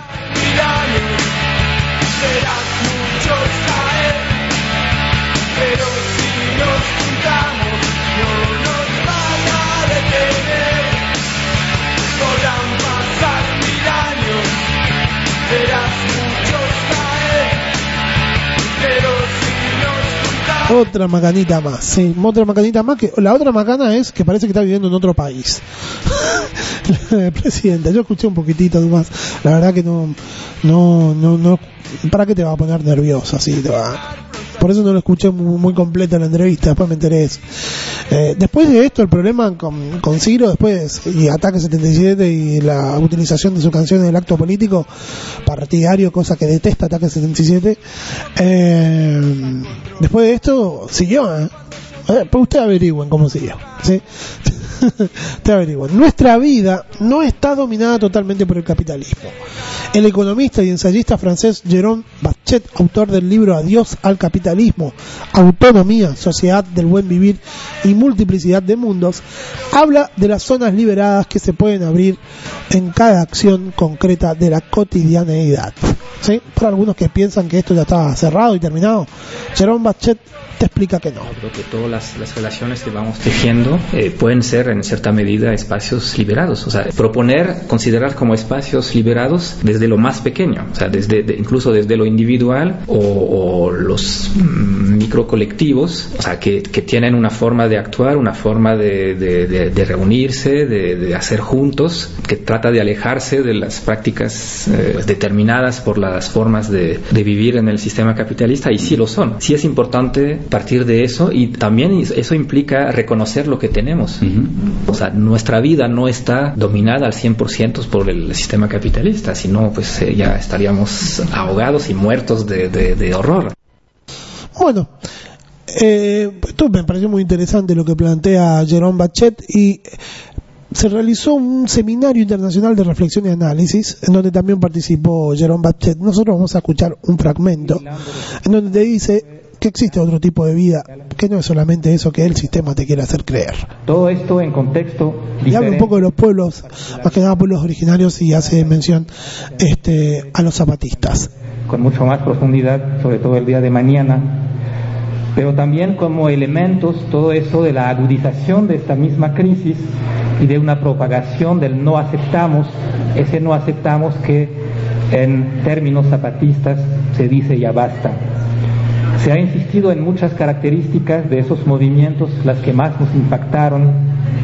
Otra macanita más, sí, otra macanita más. Que la otra macana es que parece que está viviendo en otro país. Presidenta, yo escuché un poquitito más. La verdad que no. ¿Para qué te va a poner nervioso así? Por eso no lo escuché muy completa la entrevista. Después me enteré eso. Después de esto, el problema con Ciro, después, y Ataque 77 y la utilización de su canción en el acto político partidario, cosa que detesta Ataque 77, después de esto, siguió, pues usted averigüen cómo siguió, ¿sí? Te averiguan. Nuestra vida no está dominada totalmente por el capitalismo. El economista y ensayista francés Jérôme Bachet, autor del libro Adiós al capitalismo, autonomía, sociedad del buen vivir y multiplicidad de mundos, habla de las zonas liberadas que se pueden abrir en cada acción concreta de la cotidianeidad. ¿Sí? Para algunos que piensan que esto ya está cerrado y terminado, Jérôme Bachet te explica que no. Creo que todas las relaciones que vamos tejiendo pueden ser en cierta medida espacios liberados. O sea, considerar como espacios liberados desde lo más pequeño, o sea, incluso desde lo individual o los microcolectivos, o sea, que tienen una forma de actuar, una forma de reunirse, de hacer juntos, que trata de alejarse de las prácticas determinadas por las formas de vivir en el sistema capitalista, y sí lo son. Sí es importante partir de eso, y también eso implica reconocer lo que tenemos. O sea, nuestra vida no está dominada al 100% por el sistema capitalista, sino pues ya estaríamos ahogados y muertos de horror. Bueno, esto me pareció muy interesante lo que plantea Jérôme Bachet, y se realizó un seminario internacional de reflexión y análisis en donde también participó Jérôme Bachet. Nosotros vamos a escuchar un fragmento en donde te dice que existe otro tipo de vida, que no es solamente eso que el sistema te quiere hacer creer. Todo esto en contexto diferente. Y habla un poco de los pueblos, más que nada pueblos originarios, y hace mención a los zapatistas. Con mucho más profundidad, sobre todo el día de mañana, pero también como elementos, todo eso de la agudización de esta misma crisis y de una propagación del no aceptamos, ese no aceptamos que en términos zapatistas se dice ya basta. Se ha insistido en muchas características de esos movimientos, las que más nos impactaron,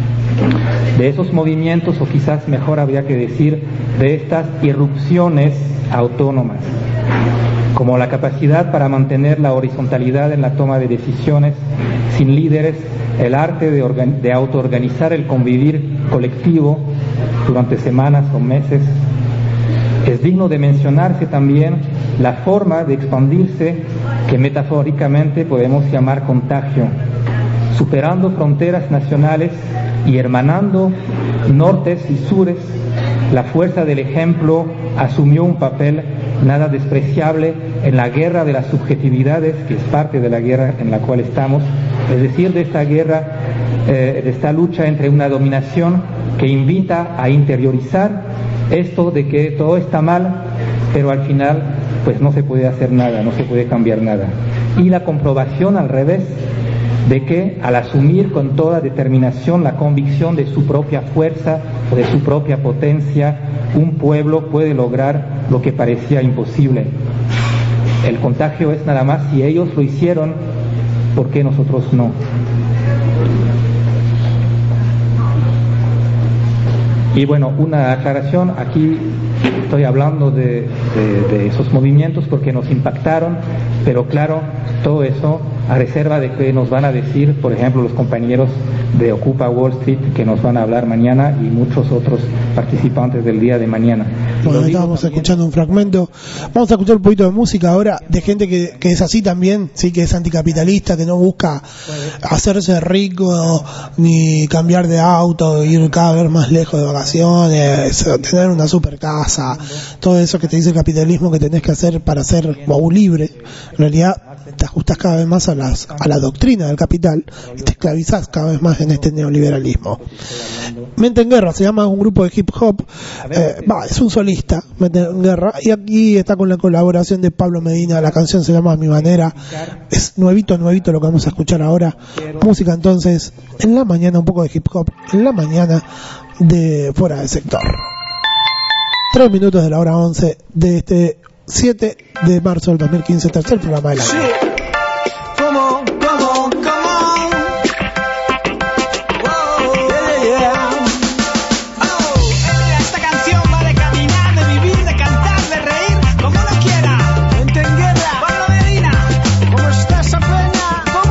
de esos movimientos, o quizás mejor habría que decir, de estas irrupciones autónomas, como la capacidad para mantener la horizontalidad en la toma de decisiones sin líderes, el arte de autoorganizar el convivir colectivo durante semanas o meses. Es digno de mencionarse también la forma de expandirse que metafóricamente podemos llamar contagio, superando fronteras nacionales y hermanando nortes y sures. La fuerza del ejemplo asumió un papel nada despreciable en la guerra de las subjetividades, que es parte de la guerra en la cual estamos, es decir, de esta guerra, de esta lucha entre una dominación que invita a interiorizar esto de que todo está mal, pero al final pues no se puede hacer nada, no se puede cambiar nada. Y la comprobación al revés de que al asumir con toda determinación la convicción de su propia fuerza o de su propia potencia, un pueblo puede lograr lo que parecía imposible. El contagio es nada más si ellos lo hicieron, ¿por qué nosotros no? Y bueno, una aclaración, aquí estoy hablando de esos movimientos porque nos impactaron, pero claro, todo eso a reserva de que nos van a decir, por ejemplo, los compañeros de Ocupa Wall Street, que nos van a hablar mañana, y muchos otros participantes del día de mañana. Bueno, estábamos escuchando un fragmento. Vamos a escuchar un poquito de música ahora, de gente que es así también, sí, que es anticapitalista, que no busca hacerse rico, ni cambiar de auto, ir cada vez más lejos de vacaciones, tener una super casa, todo eso que te dice el capitalismo que tenés que hacer para ser libre. En realidad te ajustas cada vez más a la doctrina del capital y te esclavizás cada vez más en este neoliberalismo. Mente en Guerra se llama, un grupo de hip hop, es un solista, Mente en Guerra, y aquí está con la colaboración de Pablo Medina. La canción se llama A Mi Manera, es nuevito lo que vamos a escuchar ahora. Música entonces en la mañana, un poco de hip hop en la mañana de Fuera de Sector. 3 minutos de la hora 11 de este 7 de marzo del 2015, tercer programa del año. ¿Cómo? Esta canción va de caminar, de vivir, de cantar, de reír, como uno quiera. Mente en Guerra, Pablo Medina. ¿Cómo está esa peña? ¿Cómo?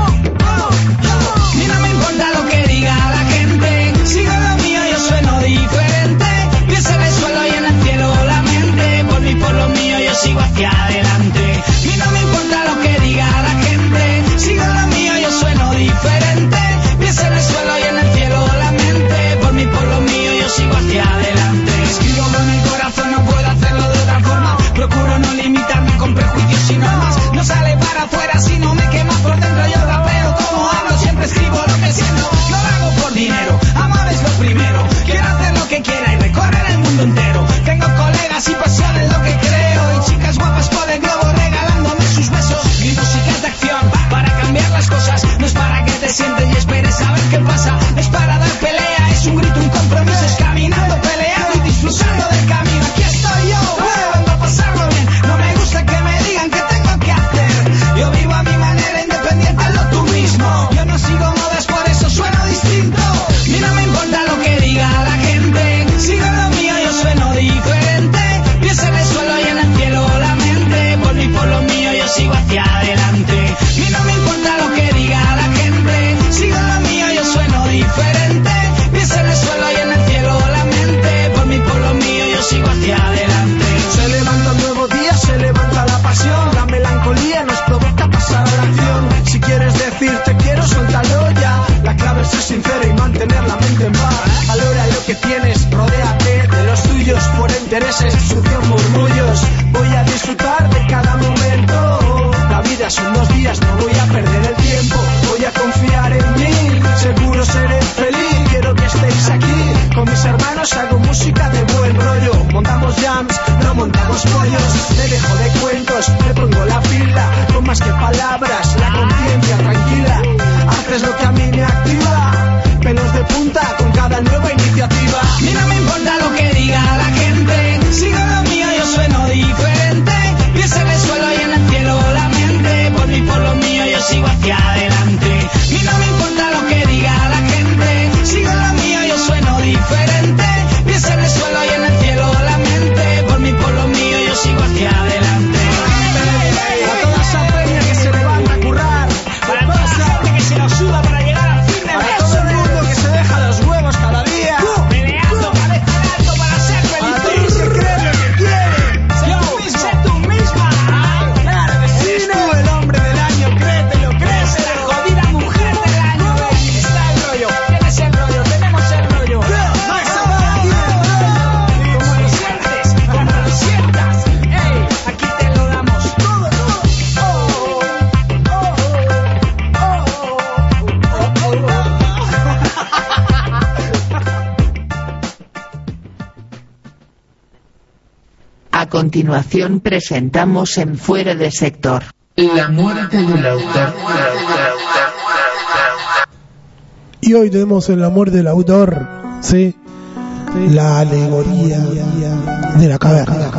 A mí no me importa lo que diga la gente, sigo lo mío, yo sueno diferente. Pies en el suelo y en el cielo la mente, por mí, por lo mío, yo sigo hacia adelante. A mí no me importa lo que diga la gente, sigo lo mío, yo sueno diferente. Pies en el suelo y en el cielo la mente, por mí, por lo mío, yo sigo hacia adelante. Escribo con el corazón, no puedo hacerlo de otra forma. Procuro no limitarme con prejuicios y normas. No sale para afuera si no me quema por dentro. Yo rapeo como hablo, siempre escribo lo que siento. No lo hago por dinero, amar es lo primero. Quiero hacer lo que quiera y recorrer el mundo entero. Tengo colegas y pasión en lo que creo, y chicas guapas por el globo regalándome sus besos. Mi música es de acción, para cambiar las cosas. No es para que te sientes y esperes a ver qué pasa. Es para dar pelea, es un grito, un compromiso. Es caminando, peleando y disfrutando del camino. Aquí estoy yo, vengo a pasarlo bien. No me gusta que me digan qué tengo que hacer. Yo vivo a mi manera, independiente, hazlo tú mismo. Yo no sigo modas, por eso sueno distinto. A mí no me importa lo que diga la gente, sigo lo mío, yo sueno diferente. Pies en el suelo y en el cielo la mente, por mí, por lo mío, yo sigo hacia adelante. A mí no me importa lo que diga la gente, sigo lo mío, yo sueno diferente. Pies en el suelo y en el cielo la mente, por mí, por lo mío, yo sigo hacia adelante. Se levanta un nuevo día, se levanta la pasión, la melancolía nos provoca pasar a la acción. Si quieres decir te quiero, suéltalo ya. La clave es ser sincero y mantener la mente en paz. Valora lo que tienes, rodéate de los tuyos, por intereses, sucio murmullos. Voy a disfrutar de cada momento. La vida son 2 días, no voy a perder el tiempo. Voy a confiar en mí, seguro seré feliz. Quiero que estéis aquí, con mis hermanos hago música de buen rollo. Montamos jams, no montamos pollos. Me dejo de cuentos, me pongo la pila. Con más que palabras, la conciencia tranquila. Haces lo que a mí me activa, pelos de punta con cada nueva iniciativa. A mí no me importa lo que diga la gente, sigo lo mío, yo sueno diferente. Pies en el suelo y en el cielo la mente, por mí, por lo mío, yo sigo hacia adelante. A mí no me importa lo que diga la gente, sigo lo mío, yo sueno diferente. Pies en el suelo y en el cielo la mente, por mí, por lo mío, yo sigo hacia adelante. A toda esa peña que se levanta a currar, para toda esa gente que se nos suda para llegar al fin de mes, para todo el mundo que se deja los huevos cada día, peleando cabeza en alto para ser feliz. A todos que creen lo que quieren, sé tú misma. Claro que sí, eres tú el hombre del año, créetelo, créeselo. La jodida mujer del año. Está el rollo, tienes el rollo, tenemos el rollo. No está mal aquí el rollo. Como lo sientes, como lo sientas, aquí te lo damos todo. A continuación presentamos en Fuera de Sector la muerte del autor. Y hoy tenemos en la muerte del autor, ¿sí? La alegoría de la caverna.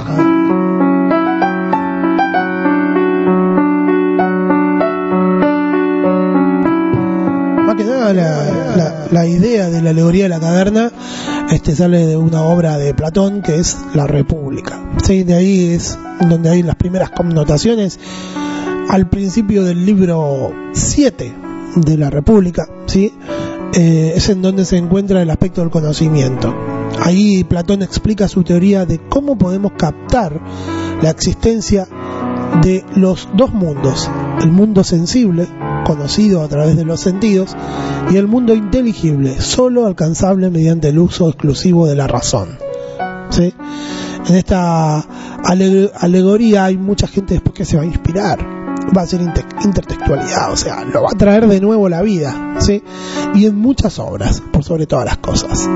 Más que nada la idea de la alegoría de la caverna sale de una obra de Platón que es La República. ¿Sí? De ahí es donde hay las primeras connotaciones al principio del libro 7 de La República, ¿sí? Es en donde se encuentra el aspecto del conocimiento. Ahí Platón explica su teoría de cómo podemos captar la existencia de los dos mundos: el mundo sensible, conocido a través de los sentidos, y el mundo inteligible, solo alcanzable mediante el uso exclusivo de la razón. ¿Sí? En esta alegoría hay mucha gente después que se va a inspirar, va a ser intertextualidad, o sea, lo va a traer de nuevo la vida, ¿sí? Y en muchas obras, por sobre todas las cosas.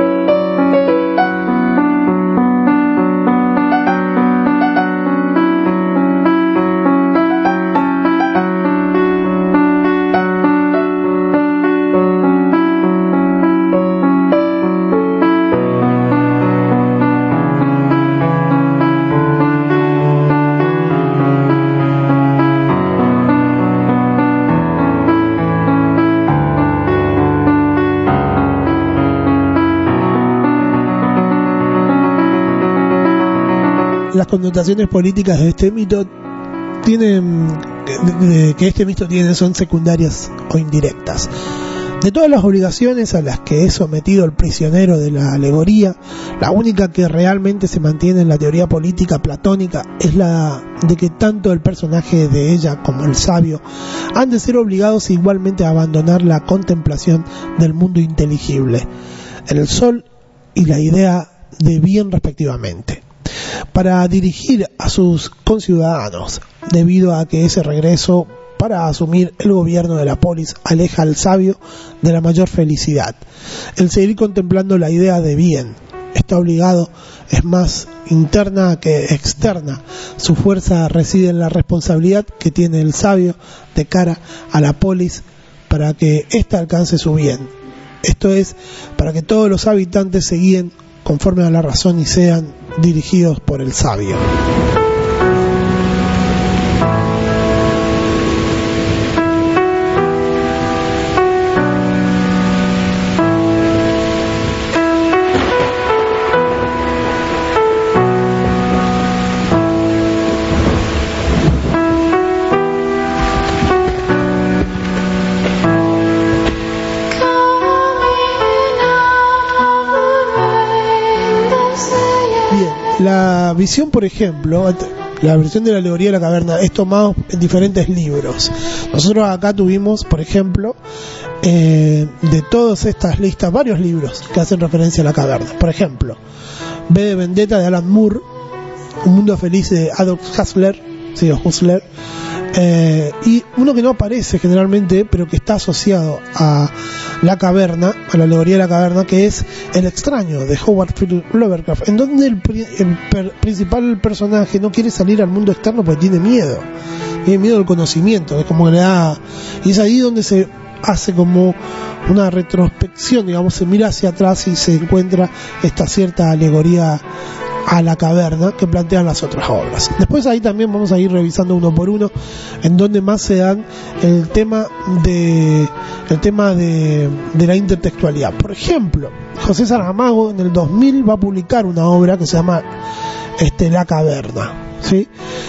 Las connotaciones políticas de este mito son secundarias o indirectas. De todas las obligaciones a las que es sometido el prisionero de la alegoría, la única que realmente se mantiene en la teoría política platónica es la de que tanto el personaje de ella como el sabio han de ser obligados igualmente a abandonar la contemplación del mundo inteligible, el sol y la idea de bien respectivamente, para dirigir a sus conciudadanos, debido a que ese regreso para asumir el gobierno de la polis aleja al sabio de la mayor felicidad. El seguir contemplando la idea de bien está obligado, es más interna que externa. Su fuerza reside en la responsabilidad que tiene el sabio de cara a la polis para que ésta alcance su bien. Esto es, para que todos los habitantes se guíen conforme a la razón y sean dirigidos por el sabio. La visión, por ejemplo, la versión de la alegoría de la caverna es tomada en diferentes libros. Nosotros acá tuvimos, por ejemplo, de todas estas listas, varios libros que hacen referencia a la caverna. Por ejemplo, V de Vendetta de Alan Moore, Un mundo feliz de Adolf Huxley, sí, Huxley, y uno que no aparece generalmente, pero que está asociado a la caverna, a la alegoría de la caverna, que es El extraño, de Howard Phillips Lovecraft, en donde el principal personaje no quiere salir al mundo externo porque tiene miedo del conocimiento, es como que le da, y es ahí donde se hace como una retrospección, digamos, se mira hacia atrás y se encuentra esta cierta alegoría a la caverna que plantean las otras obras. Después ahí también vamos a ir revisando uno por uno en donde más se dan el tema de la intertextualidad. Por ejemplo, José Saramago en el 2000 va a publicar una obra que se llama La caverna, ¿sí?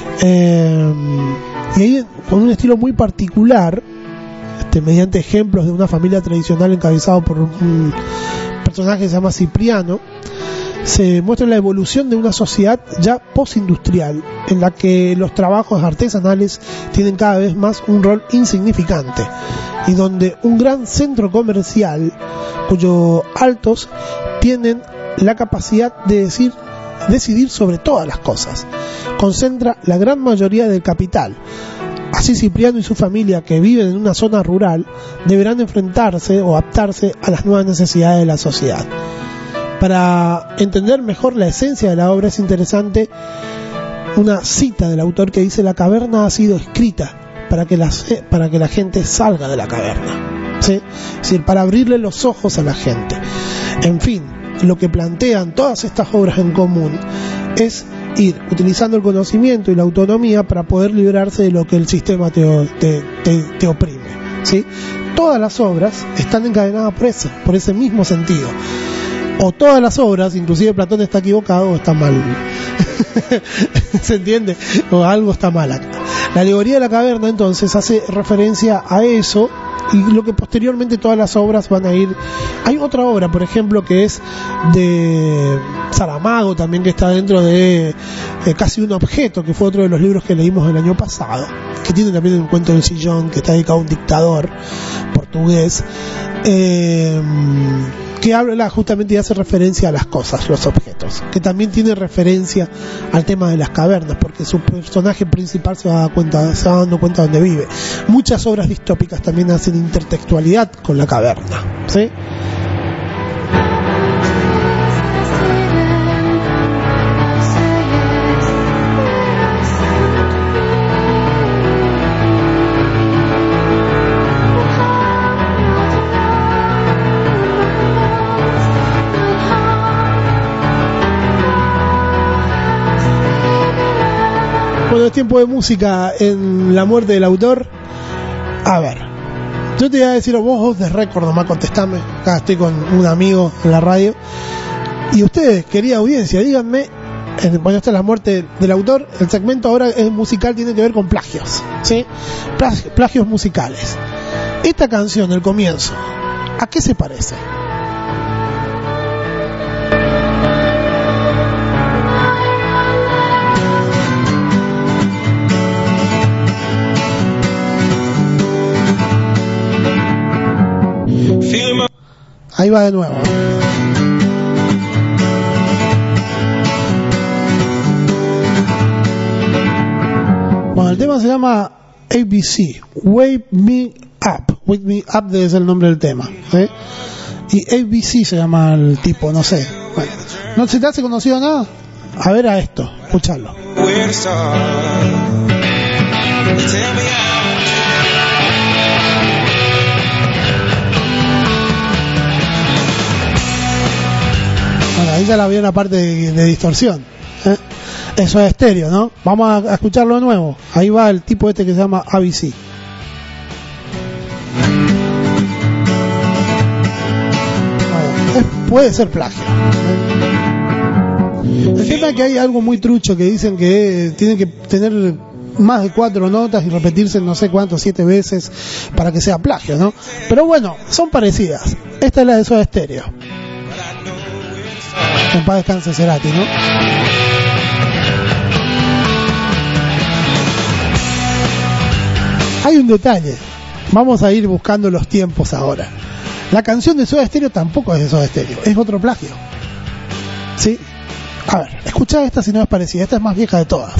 Y ahí con un estilo muy particular, mediante ejemplos de una familia tradicional encabezado por un personaje que se llama Cipriano, se muestra la evolución de una sociedad ya postindustrial, en la que los trabajos artesanales tienen cada vez más un rol insignificante, y donde un gran centro comercial, cuyos altos tienen la capacidad de decidir sobre todas las cosas, concentra la gran mayoría del capital. Así Cipriano y su familia, que viven en una zona rural, deberán enfrentarse o adaptarse a las nuevas necesidades de la sociedad. Para entender mejor la esencia de la obra es interesante una cita del autor que dice: la caverna ha sido escrita para que la gente salga de la caverna. ¿sí? Es decir, para abrirle los ojos a la gente. En fin, lo que plantean todas estas obras en común es ir utilizando el conocimiento y la autonomía para poder librarse de lo que el sistema te oprime, ¿sí? Todas las obras están encadenadas por ese mismo sentido. O todas las obras, inclusive Platón está equivocado o está mal. ¿Se entiende? O algo está mal acá. La alegoría de la caverna entonces hace referencia a eso, y lo que posteriormente todas las obras van a ir. Hay otra obra, por ejemplo, que es de Saramago también, que está dentro de Casi un objeto, que fue otro de los libros que leímos el año pasado, que tiene también un cuento del sillón, que está dedicado a un dictador portugués, que habla justamente y hace referencia a las cosas, los objetos, que también tiene referencia al tema de las cavernas, porque su personaje principal se va dando cuenta de dónde vive. Muchas obras distópicas también hacen intertextualidad con la caverna, ¿sí? Bueno, es tiempo de música en La muerte del autor. A ver, yo te voy a decir, vos de récord nomás contestame. Acá estoy con un amigo en la radio. Y ustedes, querida audiencia, díganme, bueno, esta es La muerte del autor. El segmento ahora es musical, tiene que ver con plagios, ¿sí? Plagios musicales. Esta canción, el comienzo, ¿a qué se parece? Ahí va de nuevo. Bueno, el tema se llama ABC, Wake Me Up. Wake Me Up es el nombre del tema, ¿sí? Y ABC se llama el tipo, no sé. Bueno, ¿no se te hace conocido nada? A ver a esto, escuchalo. Bueno, ahí ya la vi en la parte de distorsión, ¿eh? Eso es estéreo, ¿no? Vamos a escucharlo de nuevo. Ahí va el tipo este que se llama ABC. Bueno, puede ser plagio, ¿eh? El tema es que hay algo muy trucho que dicen que tiene que tener más de 4 notas y repetirse no sé cuánto, 7 veces para que sea plagio, ¿no? Pero bueno, son parecidas. Esta es la de Soda Stereo. En paz descanse Cerati, ¿no? Hay un detalle. Vamos a ir buscando los tiempos ahora. La canción de Soda Stereo tampoco es de Soda Stereo, es otro plagio, ¿sí? A ver, escuchá esta si no es parecida. Esta es más vieja de todas.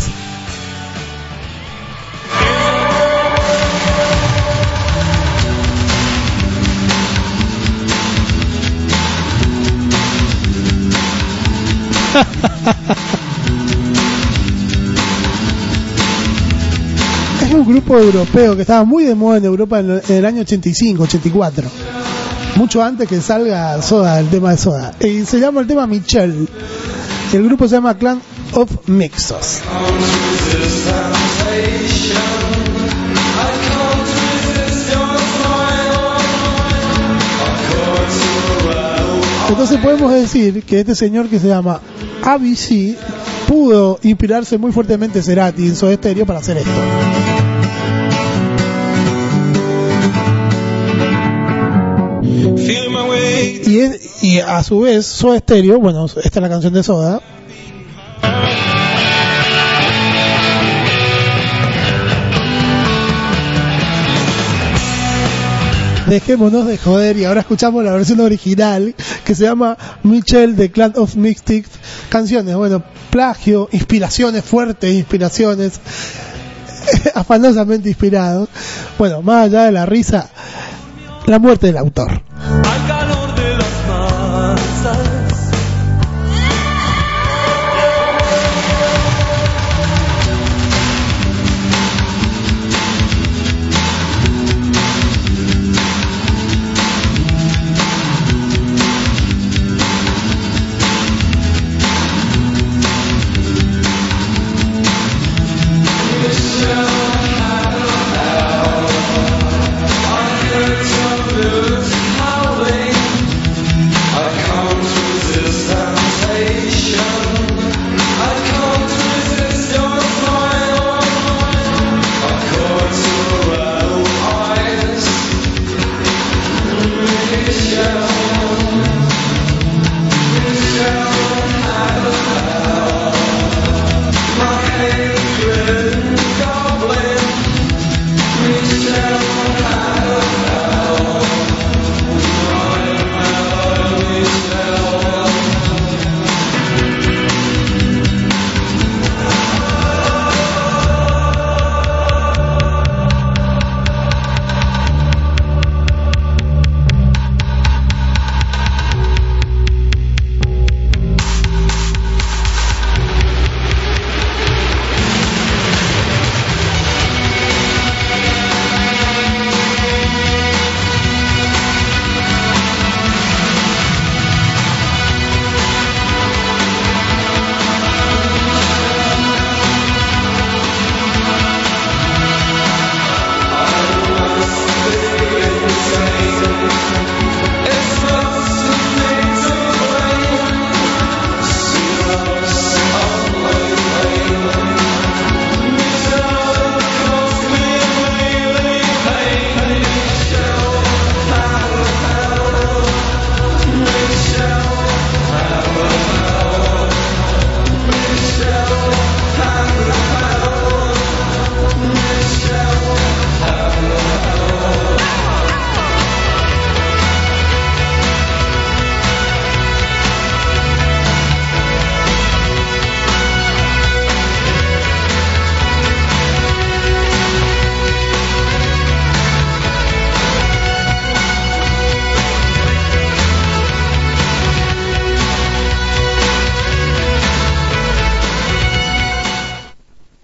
Es un grupo europeo que estaba muy de moda en Europa en el año 85, 84, mucho antes que salga Soda, el tema de Soda, y se llama el tema Michelle. El grupo se llama Clan of Mixos. Entonces podemos decir que este señor que se llama ABC pudo inspirarse muy fuertemente Cerati en Soda Stereo para hacer esto. Y a su vez Soda Stereo, bueno, esta es la canción de Soda, dejémonos de joder, y ahora escuchamos la versión original que se llama Michelle de Clan of Mixed Canciones. Bueno, plagio, inspiraciones fuertes, inspiraciones afanosamente inspirados. Bueno, más allá de la risa, la muerte del autor. Al calor de las masas.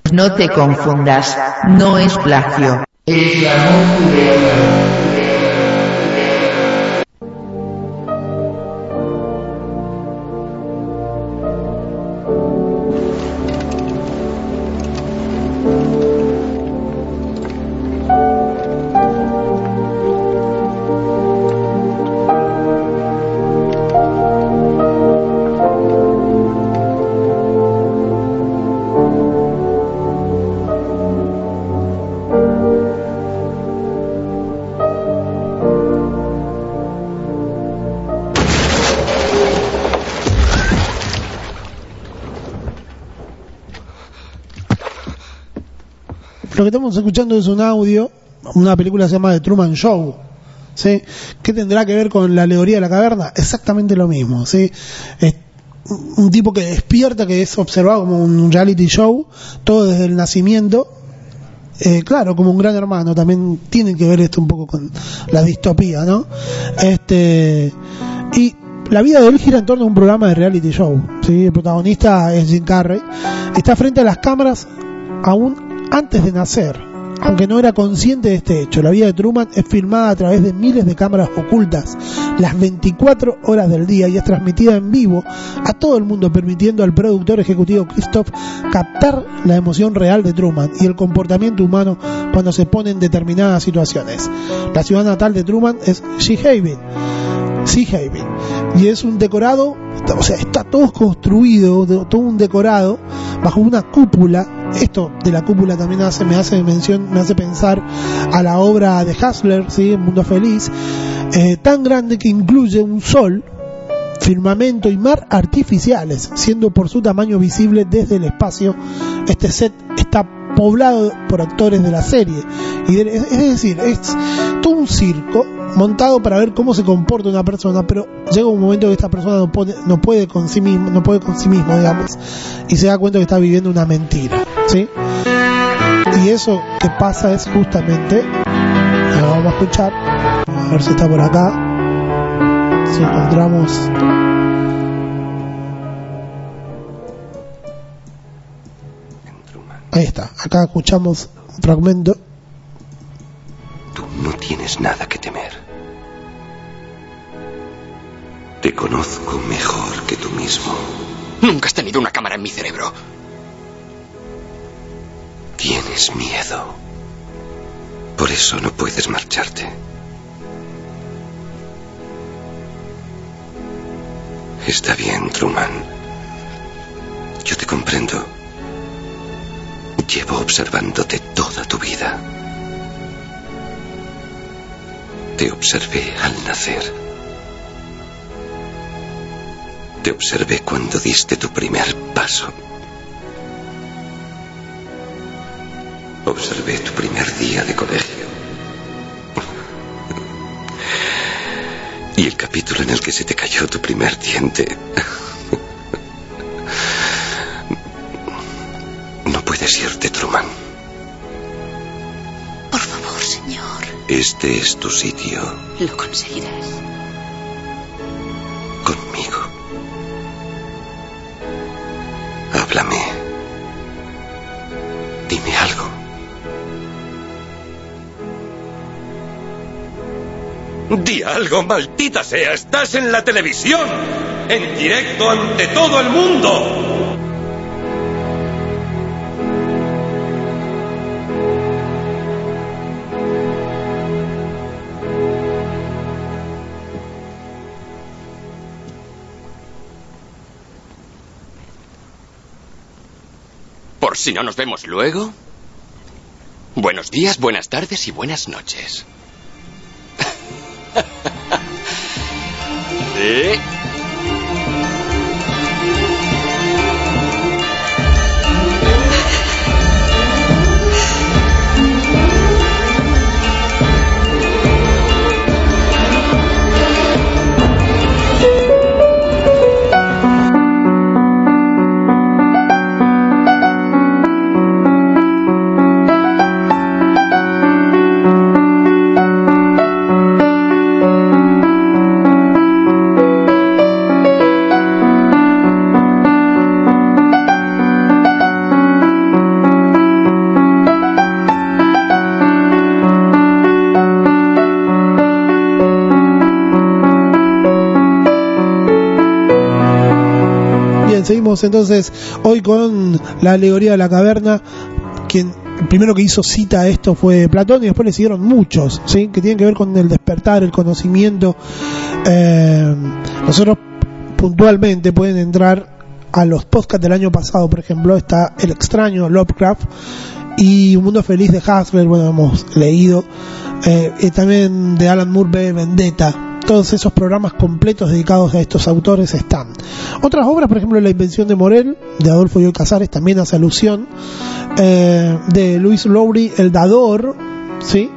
No te confundas, no es plagio. Es la Lo que estamos escuchando es un audio, una película se llama The Truman Show, ¿sí? ¿Qué tendrá que ver con la alegoría de la caverna? Exactamente lo mismo, ¿sí? Es un tipo que despierta, que es observado como un reality show, todo desde el nacimiento, claro, como un gran hermano, también tiene que ver esto un poco con la distopía, ¿no? Y la vida de él gira en torno a un programa de reality show, ¿sí? El protagonista es Jim Carrey, está frente a las cámaras aún antes de nacer, aunque no era consciente de este hecho. La vida de Truman es filmada a través de miles de cámaras ocultas las 24 horas del día y es transmitida en vivo a todo el mundo, permitiendo al productor ejecutivo Christoph captar la emoción real de Truman y el comportamiento humano cuando se pone en determinadas situaciones. La ciudad natal de Truman es Sea Haven, y es un decorado, o sea, está todo construido, todo un decorado bajo una cúpula. Esto de la cúpula también me hace pensar a la obra de Hustler, ¿sí? El mundo feliz, tan grande que incluye un sol, firmamento y mar artificiales, siendo por su tamaño visible desde el espacio. Este set está poblado por actores de la serie, es decir, es todo un circo montado para ver cómo se comporta una persona, pero llega un momento que esta persona no puede con sí mismo, digamos, y se da cuenta que está viviendo una mentira, ¿sí? Y eso que pasa es justamente, lo vamos a escuchar, a ver si está por acá, si encontramos. Ahí está, acá escuchamos un fragmento. Tú no tienes nada que temer. Te conozco mejor que tú mismo. Nunca has tenido una cámara en mi cerebro. Tienes miedo. Por eso no puedes marcharte. Está bien, Truman. Yo te comprendo. Llevo observándote toda tu vida. Te observé al nacer. Te observé cuando diste tu primer paso. Observé tu primer día de colegio. Y el capítulo en el que se te cayó tu primer diente. No puedes irte, Truman. Por favor, señor. Este es tu sitio. Lo conseguirás. Conmigo. Háblame. Dime algo. Di algo, maldita sea. Estás en la televisión. En directo ante todo el mundo. Por si no nos vemos luego. Buenos días, buenas tardes y buenas noches. ¿Sí? seguimos entonces hoy con la alegoría de la caverna. Quien el primero que hizo cita a esto fue Platón y después le siguieron muchos, ¿sí? Que tienen que ver con el despertar, el conocimiento. Nosotros puntualmente pueden entrar a los podcasts del año pasado, por ejemplo, está El extraño Lovecraft y Un mundo feliz de Huxley, bueno, hemos leído, y también de Alan Moore, V Vendetta. Todos esos programas completos dedicados a estos autores están. Otras obras, por ejemplo, La invención de Morel, de Adolfo Bioy Casares, también hace alusión, de Louis Lowry, El dador, ¿sí?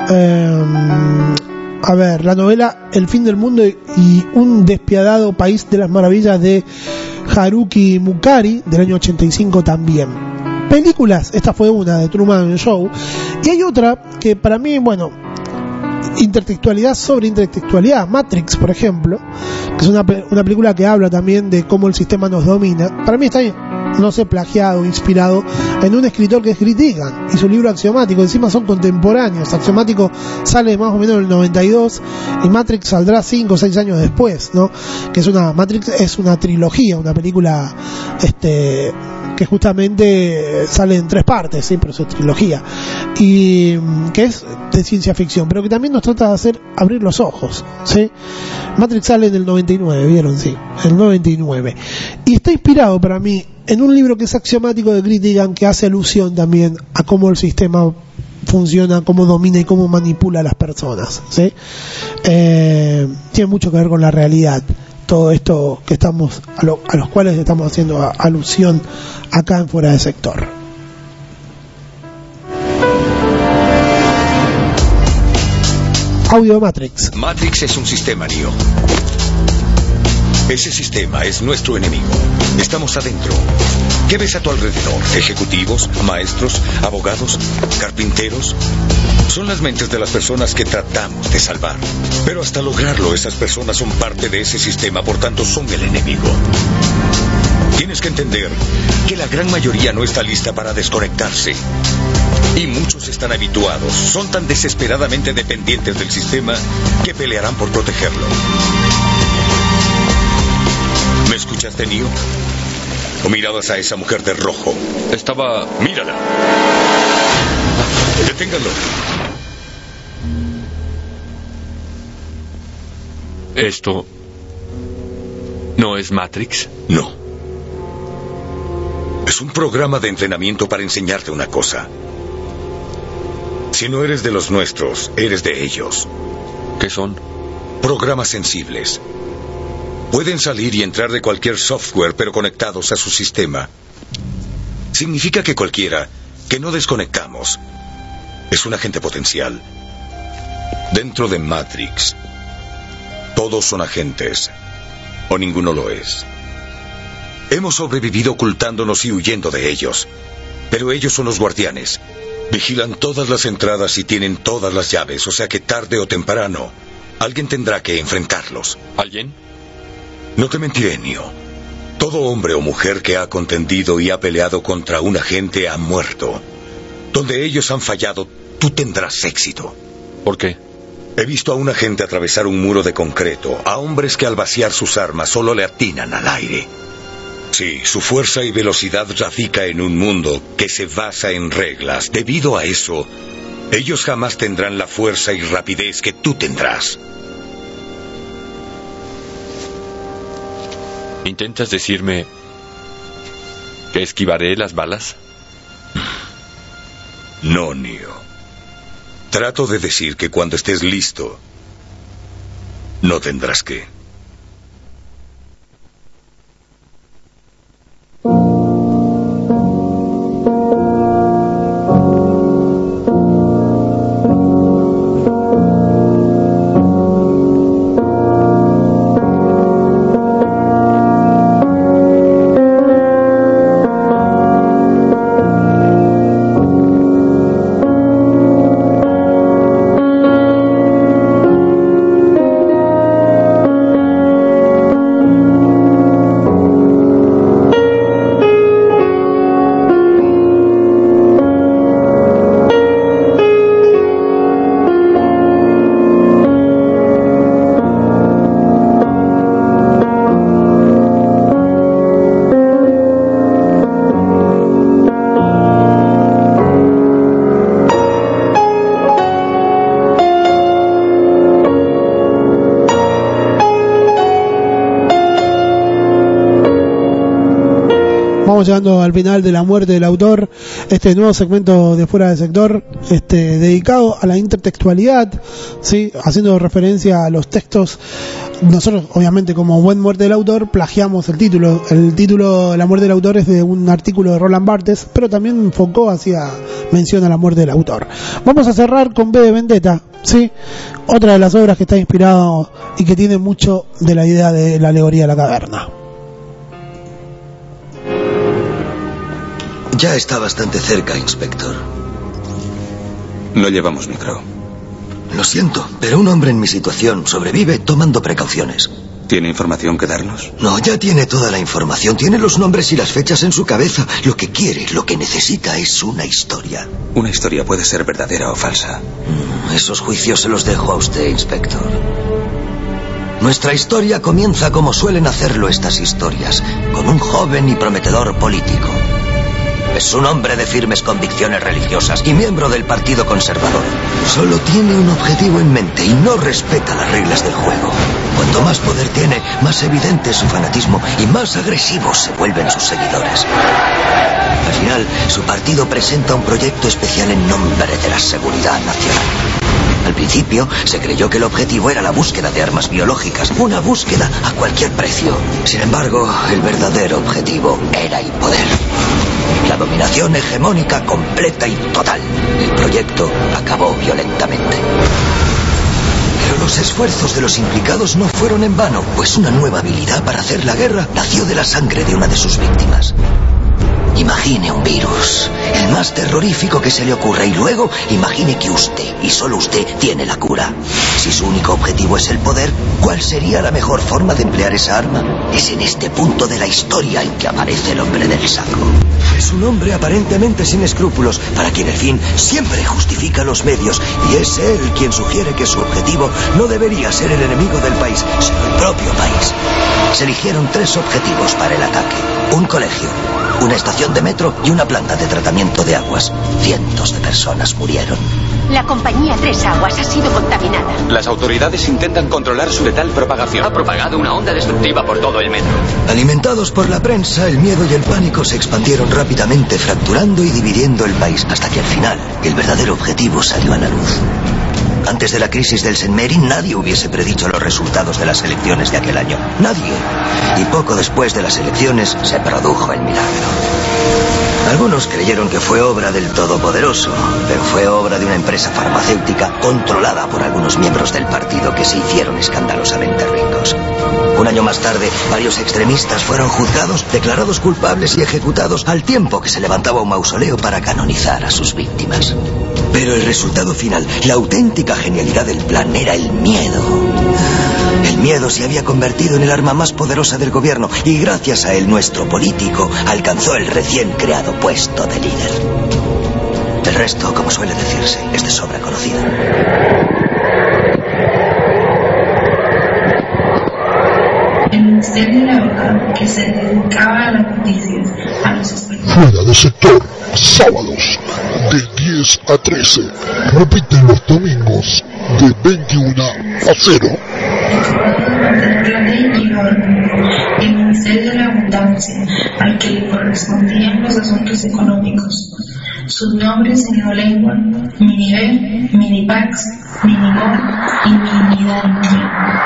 A ver, la novela El fin del mundo y un despiadado país de las maravillas de Haruki Murakami, del año 85 también. Películas, esta fue una de Truman Show, y hay otra que para mí, bueno, intertextualidad sobre intertextualidad, Matrix, por ejemplo, que es una película que habla también de cómo el sistema nos domina. Para mí está, no sé, plagiado, inspirado en un escritor que es Chris Digan y su libro Axiomático. Encima son contemporáneos. Axiomático sale más o menos en el 92 y Matrix saldrá 5 o 6 años después, ¿no? Que Matrix es una trilogía, una película que justamente sale en 3 partes, ¿sí? Pero es trilogía, y que es de ciencia ficción, pero que también nos trata de abrir los ojos, ¿sí? Matrix sale en el 99, ¿vieron? Sí, el 99, y está inspirado para mí en un libro que es Axiomático de Chris Digan, que hace alusión también a cómo el sistema funciona, cómo domina y cómo manipula a las personas, ¿sí? Tiene mucho que ver con la realidad, todo esto que estamos a los cuales estamos haciendo alusión acá en Fuera de Sector. Audio de Matrix. Matrix es un sistema, Neo. Ese sistema es nuestro enemigo. Estamos adentro. ¿Qué ves a tu alrededor? ¿Ejecutivos, maestros, abogados, carpinteros? Son las mentes de las personas que tratamos de salvar. Pero hasta lograrlo, esas personas son parte de ese sistema, por tanto son el enemigo. Tienes que entender que la gran mayoría no está lista para desconectarse. Y muchos están habituados, son tan desesperadamente dependientes del sistema que pelearán por protegerlo. ¿Me escuchaste, Neo? ¿O mirabas a esa mujer de rojo? Estaba... ¡Mírala! ¡Deténganlo! ¿Esto no es Matrix? No. Es un programa de entrenamiento para enseñarte una cosa. Si no eres de los nuestros, eres de ellos. ¿Qué son? Programas sensibles. Pueden salir y entrar de cualquier software, pero conectados a su sistema. Significa que cualquiera que no desconectamos es un agente potencial. Dentro de Matrix, todos son agentes, o ninguno lo es. Hemos sobrevivido ocultándonos y huyendo de ellos, pero ellos son los guardianes. Vigilan todas las entradas y tienen todas las llaves, o sea que tarde o temprano alguien tendrá que enfrentarlos. ¿Alguien? No te mentiré, Neo. Todo hombre o mujer que ha contendido y ha peleado contra un agente ha muerto. Donde ellos han fallado, tú tendrás éxito. ¿Por qué? He visto a un agente atravesar un muro de concreto, a hombres que al vaciar sus armas solo le atinan al aire. Sí, su fuerza y velocidad radica en un mundo que se basa en reglas. Debido a eso, ellos jamás tendrán la fuerza y rapidez que tú tendrás. ¿Intentas decirme que esquivaré las balas? No, Neo. Trato de decir que cuando estés listo, no tendrás que. estamos llegando al final de La muerte del autor, este nuevo segmento de Fuera del Sector, dedicado a la intertextualidad, ¿sí? Haciendo referencia a los textos. Nosotros, obviamente, como buen muerte del autor, plagiamos el título. El título La muerte del autor es de un artículo de Roland Barthes, pero también Foucault hacía mención a la muerte del autor. Vamos a cerrar con V de Vendetta, ¿sí? Otra de las obras que está inspirado y que tiene mucho de la idea de la alegoría de la caverna. Ya está bastante cerca, inspector. No llevamos micro. Lo siento, pero un hombre en mi situación sobrevive tomando precauciones. ¿Tiene información que darnos? No, ya tiene toda la información. Tiene los nombres y las fechas en su cabeza. Lo que quiere, lo que necesita es una historia. Una historia puede ser verdadera o falsa. Esos juicios se los dejo a usted, inspector. Nuestra historia comienza como suelen hacerlo estas historias, con un joven y prometedor político. Es un hombre de firmes convicciones religiosas y miembro del Partido Conservador. Solo tiene un objetivo en mente y no respeta las reglas del juego. Cuanto más poder tiene, más evidente es su fanatismo y más agresivos se vuelven sus seguidores. Al final, su partido presenta un proyecto especial en nombre de la seguridad nacional. Al principio, se creyó que el objetivo era la búsqueda de armas biológicas, una búsqueda a cualquier precio. Sin embargo, el verdadero objetivo era el poder. La dominación hegemónica completa y total. El proyecto acabó violentamente. Pero los esfuerzos de los implicados no fueron en vano, pues una nueva habilidad para hacer la guerra nació de la sangre de una de sus víctimas. Imagine un virus, el más terrorífico que se le ocurra, y luego imagine que usted, y solo usted, tiene la cura. Si su único objetivo es el poder, ¿cuál sería la mejor forma de emplear esa arma? Es en este punto de la historia en que aparece el hombre del saco. Es un hombre aparentemente sin escrúpulos, para quien el fin siempre justifica los medios, y es él quien sugiere que su objetivo no debería ser el enemigo del país, sino el propio país. Se eligieron 3 objetivos para el ataque: un colegio, una estación de metro y una planta de tratamiento de aguas. Cientos de personas murieron. La compañía Tres Aguas ha sido contaminada. Las autoridades intentan controlar su letal propagación. Ha propagado una onda destructiva por todo el metro. Alimentados por la prensa, el miedo y el pánico se expandieron rápidamente, fracturando y dividiendo el país, hasta que al final el verdadero objetivo salió a la luz. Antes de la crisis del St. Mary, nadie hubiese predicho los resultados de las elecciones de aquel año. Nadie. Y poco después de las elecciones se produjo el milagro. Algunos creyeron que fue obra del Todopoderoso, pero fue obra de una empresa farmacéutica controlada por algunos miembros del partido que se hicieron escandalosamente ricos. Un año más tarde, varios extremistas fueron juzgados, declarados culpables y ejecutados, al tiempo que se levantaba un mausoleo para canonizar a sus víctimas. Pero el resultado final, la auténtica genialidad del plan, era el miedo. El miedo se había convertido en el arma más poderosa del gobierno, y gracias a él nuestro político alcanzó el recién creado puesto de líder. El resto, como suele decirse, es de sobra conocido. El Ministerio de la Verdad, que se dedicaba a las noticias, a los espectáculos. Fuera del Sector, sábados de 10 a 13. Repiten los domingos de 21 a 0. La ley llegó al mundo. El Ministerio de la Abundancia, al que le correspondían los asuntos económicos. Sus nombres en neolengua: Miniver, Minipax, Minimor y Minidanti.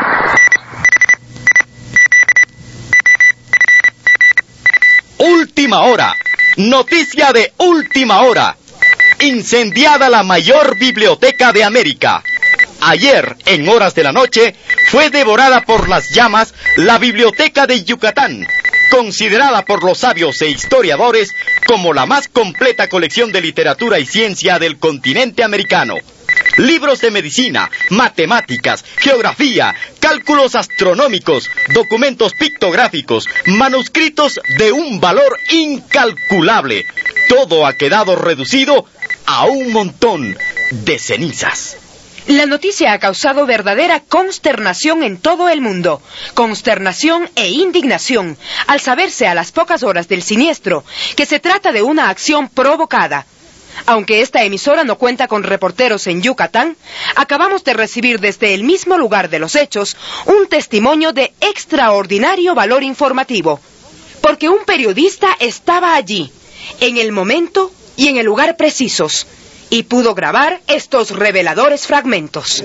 Última hora. Noticia de última hora. Incendiada la mayor biblioteca de América. Ayer, en horas de la noche, fue devorada por las llamas la Biblioteca de Yucatán, considerada por los sabios e historiadores como la más completa colección de literatura y ciencia del continente americano. Libros de medicina, matemáticas, geografía, cálculos astronómicos, documentos pictográficos, manuscritos de un valor incalculable. Todo ha quedado reducido a un montón de cenizas. La noticia ha causado verdadera consternación en todo el mundo. Consternación e indignación al saberse a las pocas horas del siniestro que se trata de una acción provocada. Aunque esta emisora no cuenta con reporteros en Yucatán, acabamos de recibir desde el mismo lugar de los hechos un testimonio de extraordinario valor informativo. porque un periodista estaba allí, en el momento y en el lugar precisos, y pudo grabar estos reveladores fragmentos.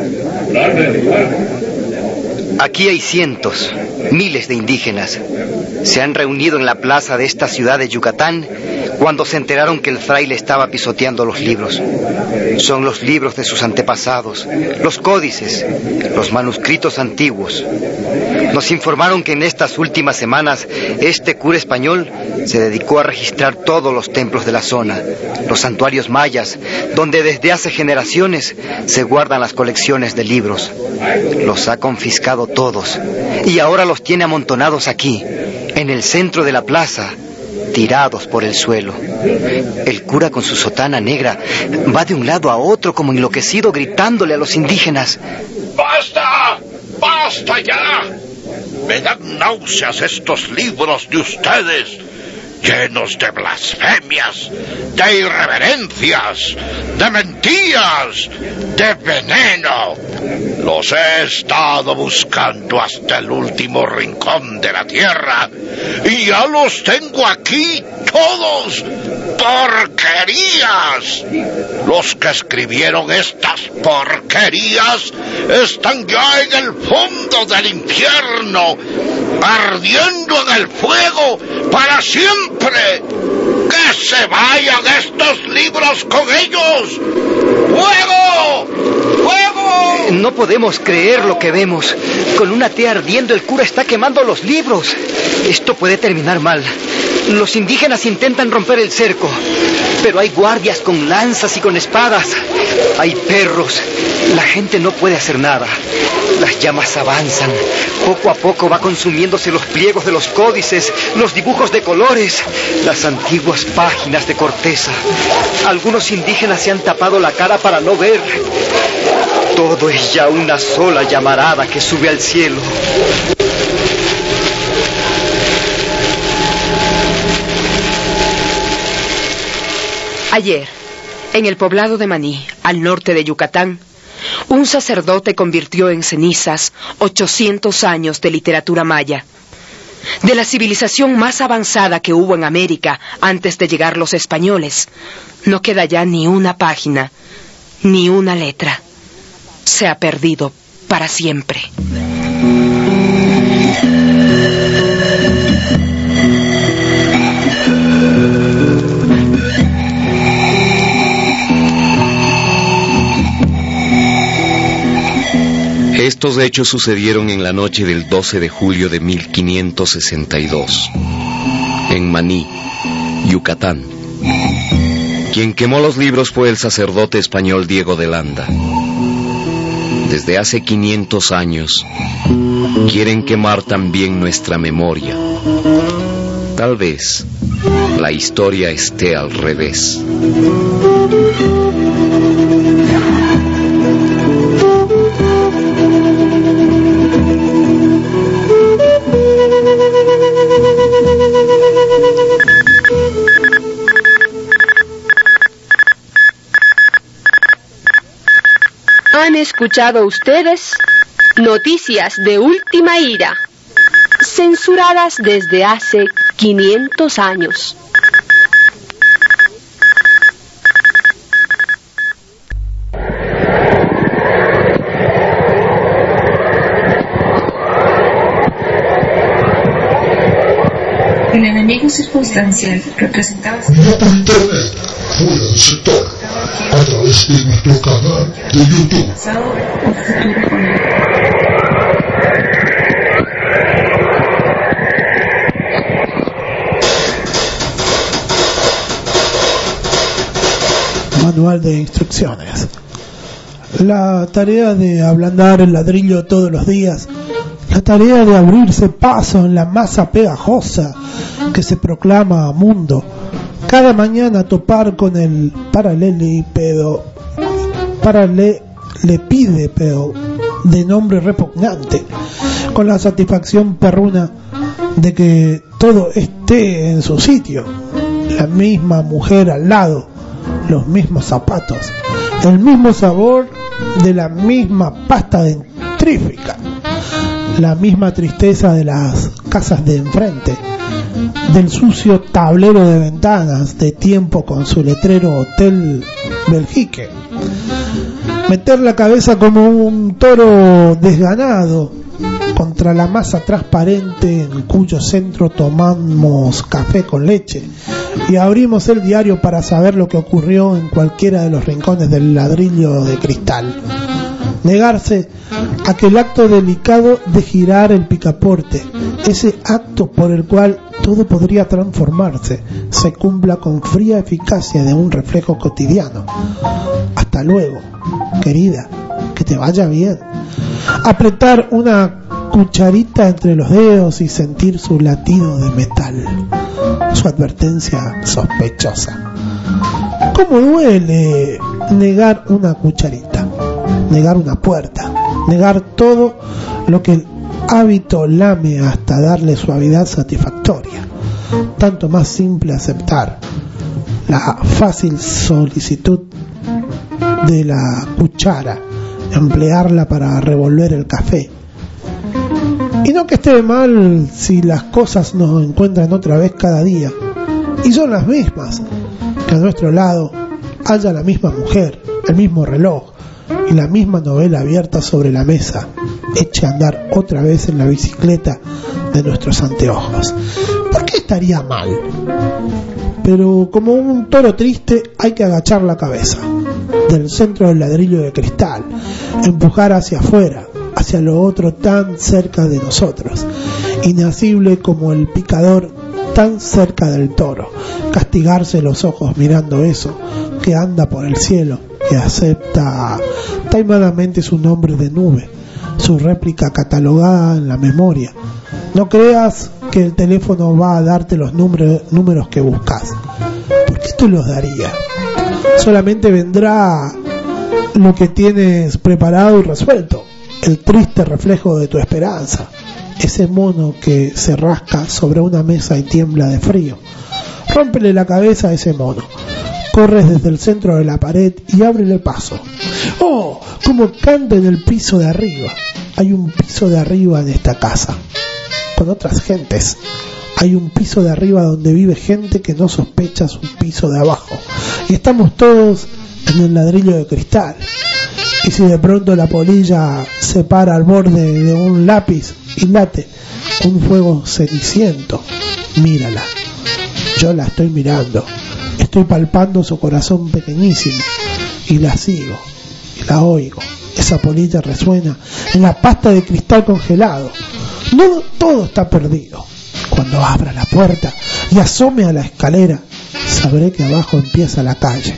Aquí hay cientos, miles de indígenas. Se han reunido en la plaza de esta ciudad de Yucatán cuando se enteraron que el fraile estaba pisoteando los libros. Son los libros de sus antepasados, los códices, los manuscritos antiguos. Nos informaron que en estas últimas semanas este cura español se dedicó a registrar todos los templos de la zona, los santuarios mayas, donde desde hace generaciones se guardan las colecciones de libros. Los ha confiscado todos y ahora los tiene amontonados aquí, en el centro de la plaza, tirados por el suelo. El cura con su sotana negra va de un lado a otro como enloquecido, gritándole a los indígenas: ¡Basta! ¡Basta ya! Me dan náuseas estos libros de ustedes, llenos de blasfemias, de irreverencias, de mentiras, de veneno. Los he estado buscando hasta el último rincón de la tierra y ya los tengo aquí todos. ¡Porquerías! Los que escribieron estas porquerías están ya en el fondo del infierno, ardiendo en el fuego para siempre. ¡Que se vayan estos libros con ellos! ¡Fuego! ¡Fuego! No podemos creer lo que vemos. Con una tea ardiendo, el cura está quemando los libros. Esto puede terminar mal. Los indígenas intentan romper el cerco, pero hay guardias con lanzas y con espadas. Hay perros. La gente no puede hacer nada. Las llamas avanzan. Poco a poco va consumiéndose los pliegos de los códices, los dibujos de colores, las antiguas páginas de corteza. Algunos indígenas se han tapado la cara para no ver. Todo es ya una sola llamarada que sube al cielo. Ayer, en el poblado de Maní, al norte de Yucatán, un sacerdote convirtió en cenizas 800 años de literatura maya, de la civilización más avanzada que hubo en América antes de llegar los españoles. No queda ya ni una página, ni una letra. Se ha perdido para siempre. Estos hechos sucedieron en la noche del 12 de julio de 1562, en Maní, Yucatán. Quien quemó los libros fue el sacerdote español Diego de Landa. Desde hace 500 años, quieren quemar también nuestra memoria. Tal vez la historia esté al revés. Han escuchado ustedes noticias de última ira, censuradas desde hace 500 años. El enemigo circunstancial representaba... Mira por internet, fuera del sector, a través de nuestro canal de YouTube. Manual de instrucciones. La tarea de ablandar el ladrillo todos los días, la tarea de abrirse paso en la masa pegajosa que se proclama mundo, cada mañana topar con el paralelepípedo de nombre repugnante, con la satisfacción perruna de que todo esté en su sitio, la misma mujer al lado, los mismos zapatos, el mismo sabor de la misma pasta dentrífica, la misma tristeza de las casas de enfrente, del sucio tablero de ventanas de Tiempo con su letrero Hotel Belgique. Meter la cabeza como un toro desganado contra la masa transparente en cuyo centro tomamos café con leche y abrimos el diario para saber lo que ocurrió en cualquiera de los rincones del ladrillo de cristal. Negarse a que el acto delicado de girar el picaporte, ese acto por el cual todo podría transformarse, se cumpla con fría eficacia de un reflejo cotidiano. Hasta luego, querida, que te vaya bien. Apretar una cucharita entre los dedos y sentir su latido de metal, su advertencia sospechosa. ¿Cómo duele negar una cucharita? Negar una puerta, negar todo lo que el hábito lame hasta darle suavidad satisfactoria. Tanto más simple aceptar la fácil solicitud de la cuchara, emplearla para revolver el café. Y no que esté mal si las cosas nos encuentran otra vez cada día y son las mismas, que a nuestro lado haya la misma mujer, el mismo reloj y la misma novela abierta sobre la mesa, eche a andar otra vez en la bicicleta de nuestros anteojos. ¿Por qué estaría mal? Pero como un toro triste hay que agachar la cabeza del centro del ladrillo de cristal, empujar hacia afuera, hacia lo otro tan cerca de nosotros, inasible como el picador tan cerca del toro, castigarse los ojos mirando eso que anda por el cielo, que acepta taimadamente su nombre de nube, su réplica catalogada en la memoria. No creas que el teléfono va a darte los números que buscas, porque te los daría. Solamente vendrá lo que tienes preparado y resuelto, el triste reflejo de tu esperanza, ese mono que se rasca sobre una mesa y tiembla de frío. Rómpele la cabeza a ese mono. Corres desde el centro de la pared y ábrele paso. ¡Oh! Como canta en el piso de arriba. Hay un piso de arriba en esta casa, con otras gentes. Hay un piso de arriba donde vive gente que no sospecha su piso de abajo. Y estamos todos en el ladrillo de cristal. Y si de pronto la polilla se para al borde de un lápiz y late un fuego ceniciento, mírala. Yo la estoy mirando. Estoy palpando su corazón pequeñísimo y la sigo y la oigo. Esa polilla resuena en la pasta de cristal congelado. No todo está perdido. Cuando abra la puerta y asome a la escalera, sabré que abajo empieza la calle.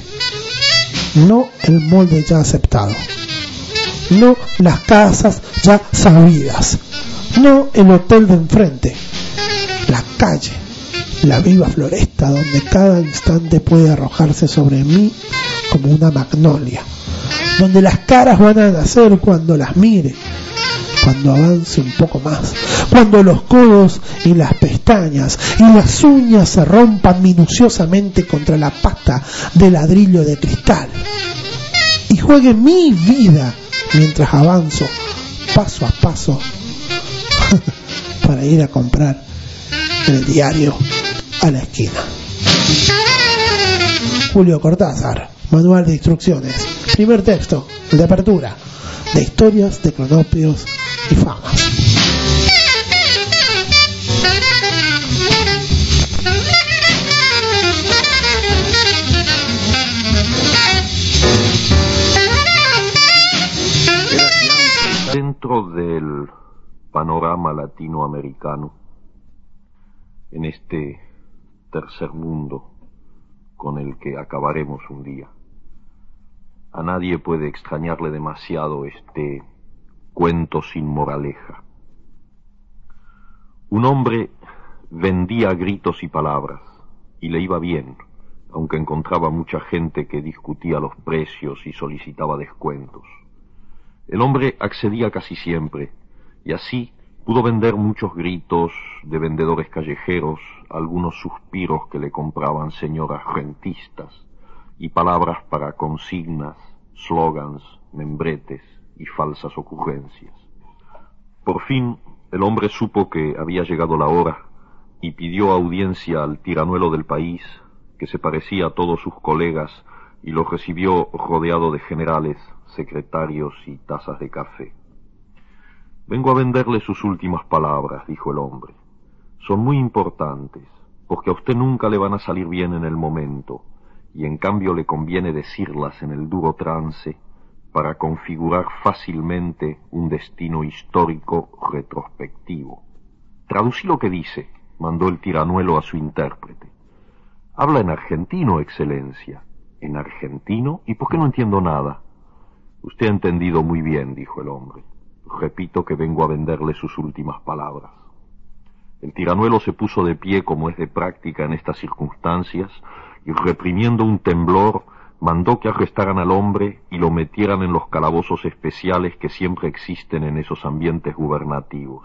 No el molde ya aceptado. No las casas ya sabidas. No el hotel de enfrente. La calle. La viva floresta donde cada instante puede arrojarse sobre mí como una magnolia, donde las caras van a nacer cuando las mire, cuando avance un poco más, cuando los codos y las pestañas y las uñas se rompan minuciosamente contra la pasta de ladrillo de cristal y juegue mi vida mientras avanzo paso a paso para ir a comprar el diario a la esquina. Julio Cortázar, Manual de Instrucciones, primer texto, el de apertura, de historias de cronopios y famas. Dentro del panorama latinoamericano, en este tercer mundo con el que acabaremos un día, a nadie puede extrañarle demasiado este cuento sin moraleja. Un hombre vendía gritos y palabras, y le iba bien, aunque encontraba mucha gente que discutía los precios y solicitaba descuentos. El hombre accedía casi siempre, y así pudo vender muchos gritos de vendedores callejeros, algunos suspiros que le compraban señoras rentistas, y palabras para consignas, slogans, membretes y falsas ocurrencias. Por fin El hombre supo que había llegado la hora y pidió audiencia al tiranuelo del país, que se parecía a todos sus colegas, y lo recibió rodeado de generales, secretarios y tazas de café. «Vengo a venderle sus últimas palabras», dijo el hombre. «Son muy importantes, porque a usted nunca le van a salir bien en el momento, y en cambio le conviene decirlas en el duro trance para configurar fácilmente un destino histórico retrospectivo. Traducí lo que dice», mandó el tiranuelo a su intérprete. «Habla en argentino, excelencia». «¿En argentino? ¿Y por qué no entiendo nada?» «Usted ha entendido muy bien», dijo el hombre. «Repito que vengo a venderle sus últimas palabras». El tiranuelo se puso de pie como es de práctica en estas circunstancias y, reprimiendo un temblor, mandó que arrestaran al hombre y lo metieran en los calabozos especiales que siempre existen en esos ambientes gubernativos.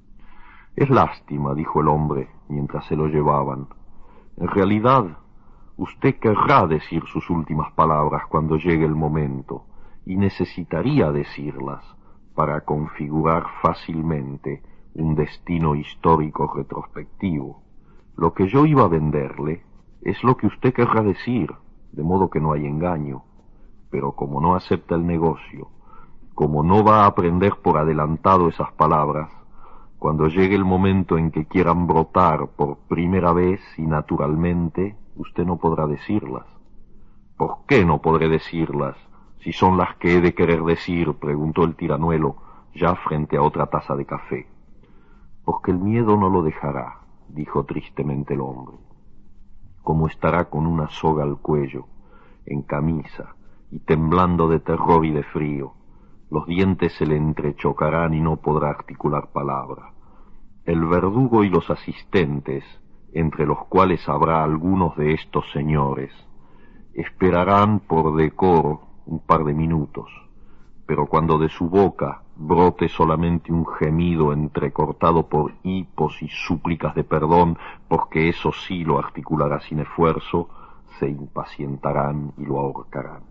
«Es lástima», dijo el hombre mientras se lo llevaban. «En realidad, usted querrá decir sus últimas palabras cuando llegue el momento, y necesitaría decirlas para configurar fácilmente un destino histórico retrospectivo. Lo que yo iba a venderle es lo que usted querrá decir, de modo que no hay engaño. Pero como no acepta el negocio, como no va a aprender por adelantado esas palabras, cuando llegue el momento en que quieran brotar por primera vez y naturalmente, usted no podrá decirlas». «¿Por qué no podré decirlas, si son las que he de querer decir?», preguntó el tiranuelo, ya frente a otra taza de café. «Porque el miedo no lo dejará», dijo tristemente el hombre. «Como estará con una soga al cuello, en camisa, y temblando de terror y de frío, los dientes se le entrechocarán y no podrá articular palabra. El verdugo y los asistentes, entre los cuales habrá algunos de estos señores, esperarán por decoro un par de minutos, pero cuando de su boca brote solamente un gemido entrecortado por hipos y súplicas de perdón, porque eso sí lo articulará sin esfuerzo, se impacientarán y lo ahorcarán».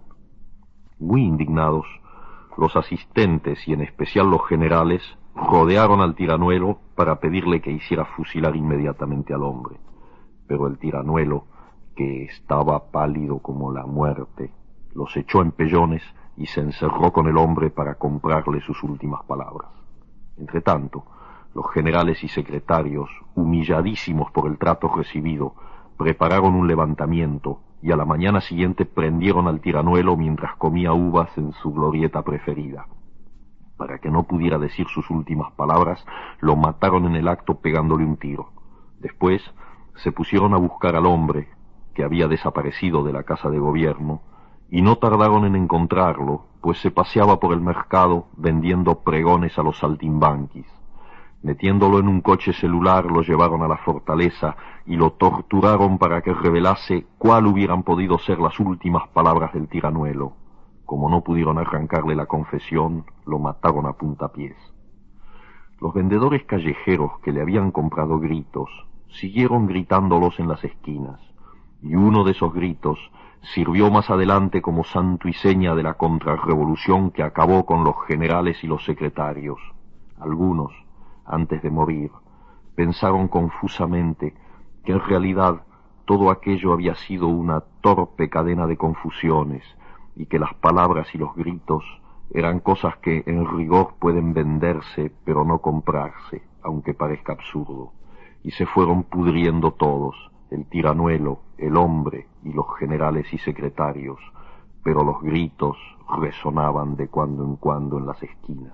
Muy indignados, los asistentes y en especial los generales rodearon al tiranuelo para pedirle que hiciera fusilar inmediatamente al hombre. Pero el tiranuelo, que estaba pálido como la muerte, los echó en pellones y se encerró con el hombre para comprarle sus últimas palabras. Entretanto, los generales y secretarios, humilladísimos por el trato recibido, prepararon un levantamiento y a la mañana siguiente prendieron al tiranuelo mientras comía uvas en su glorieta preferida. Para que no pudiera decir sus últimas palabras, lo mataron en el acto pegándole un tiro. Después se pusieron a buscar al hombre, que había desaparecido de la casa de gobierno, y no tardaron en encontrarlo, pues se paseaba por el mercado vendiendo pregones a los saltimbanquis. Metiéndolo en un coche celular, lo llevaron a la fortaleza y lo torturaron para que revelase cuál hubieran podido ser las últimas palabras del tiranuelo. Como no pudieron arrancarle la confesión, lo mataron a puntapiés. Los vendedores callejeros que le habían comprado gritos siguieron gritándolos en las esquinas, y uno de esos gritos sirvió más adelante como santo y seña de la contrarrevolución que acabó con los generales y los secretarios. Algunos, antes de morir, pensaron confusamente que en realidad todo aquello había sido una torpe cadena de confusiones y que las palabras y los gritos eran cosas que en rigor pueden venderse pero no comprarse, aunque parezca absurdo, y se fueron pudriendo todos, el tiranuelo, el hombre y los generales y secretarios, pero los gritos resonaban de cuando en cuando en las esquinas.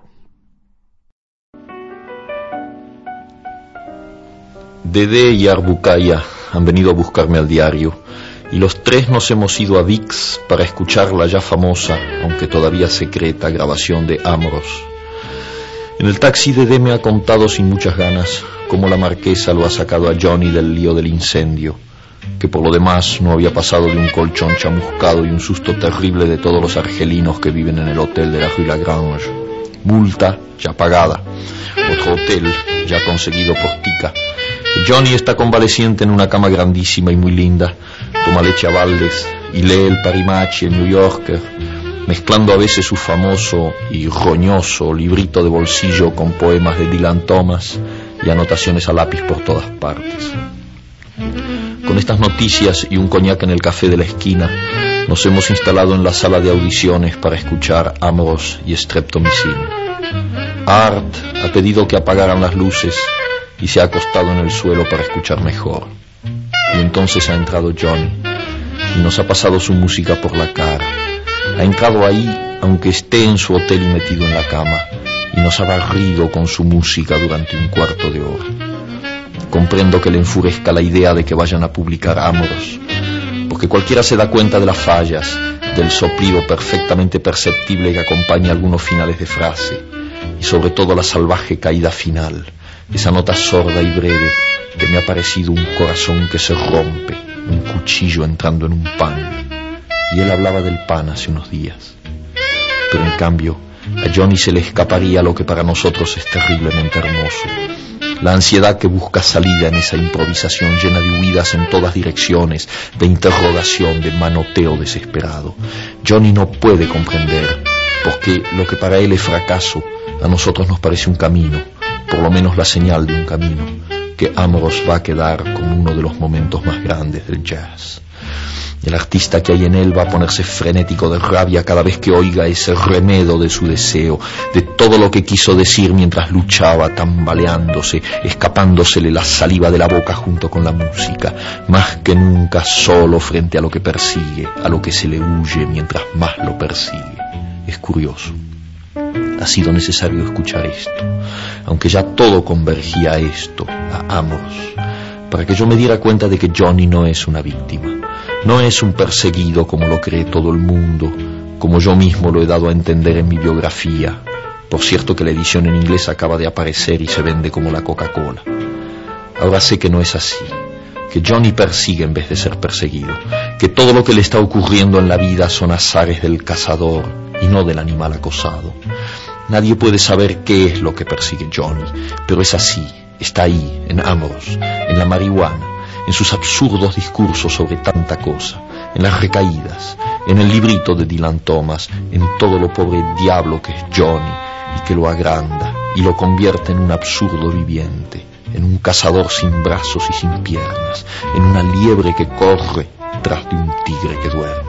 Dedé y Arbukaya han venido a buscarme al diario, y los tres nos hemos ido a Vix para escuchar la ya famosa, aunque todavía secreta, grabación de Amros. En el taxi Dedé me ha contado sin muchas ganas cómo la marquesa lo ha sacado a Johnny del lío del incendio, que por lo demás no había pasado de un colchón chamuscado y un susto terrible de todos los argelinos que viven en el hotel de la Rue Lagrange. Multa ya pagada, otro hotel ya conseguido por Tica. Johnny está convaleciente en una cama grandísima y muy linda, toma leche a baldes y lee el Parimachi, el New Yorker, mezclando a veces su famoso y roñoso librito de bolsillo con poemas de Dylan Thomas y anotaciones a lápiz por todas partes. Con estas noticias y un coñac en el café de la esquina, nos hemos instalado en la sala de audiciones para escuchar Amoros y Streptomycin. Art ha pedido que apagaran las luces y se ha acostado en el suelo para escuchar mejor. Y entonces ha entrado Johnny y nos ha pasado su música por la cara. Ha entrado ahí, aunque esté en su hotel y metido en la cama, y nos ha barrido con su música durante un cuarto de hora. Comprendo que le enfurezca la idea de que vayan a publicar Amoros, porque cualquiera se da cuenta de las fallas, del soplido perfectamente perceptible que acompaña algunos finales de frase, y sobre todo la salvaje caída final, esa nota sorda y breve que me ha parecido un corazón que se rompe, un cuchillo entrando en un pan. Y él hablaba del pan hace unos días. Pero en cambio, a Johnny se le escaparía lo que para nosotros es terriblemente hermoso: la ansiedad que busca salida en esa improvisación llena de huidas en todas direcciones, de interrogación, de manoteo desesperado. Johnny no puede comprender, porque lo que para él es fracaso, a nosotros nos parece un camino, por lo menos la señal de un camino, que Amoros va a quedar como uno de los momentos más grandes del jazz. El artista que hay en él va a ponerse frenético de rabia cada vez que oiga ese remedo de su deseo, de todo lo que quiso decir mientras luchaba, tambaleándose, escapándosele la saliva de la boca junto con la música, más que nunca solo frente a lo que persigue, a lo que se le huye mientras más lo persigue. Es curioso. Ha sido necesario escuchar esto, aunque ya todo convergía a esto, a Amoros, para que yo me diera cuenta de que Johnny no es una víctima. No es un perseguido como lo cree todo el mundo, como yo mismo lo he dado a entender en mi biografía. Por cierto que la edición en inglés acaba de aparecer y se vende como la Coca-Cola. Ahora sé que no es así, que Johnny persigue en vez de ser perseguido, que todo lo que le está ocurriendo en la vida son azares del cazador y no del animal acosado. Nadie puede saber qué es lo que persigue Johnny, pero es así, está ahí, en Amoros, en la marihuana, en sus absurdos discursos sobre tanta cosa, en las recaídas, en el librito de Dylan Thomas, en todo lo pobre diablo que es Johnny y que lo agranda y lo convierte en un absurdo viviente, en un cazador sin brazos y sin piernas, en una liebre que corre tras de un tigre que duerme.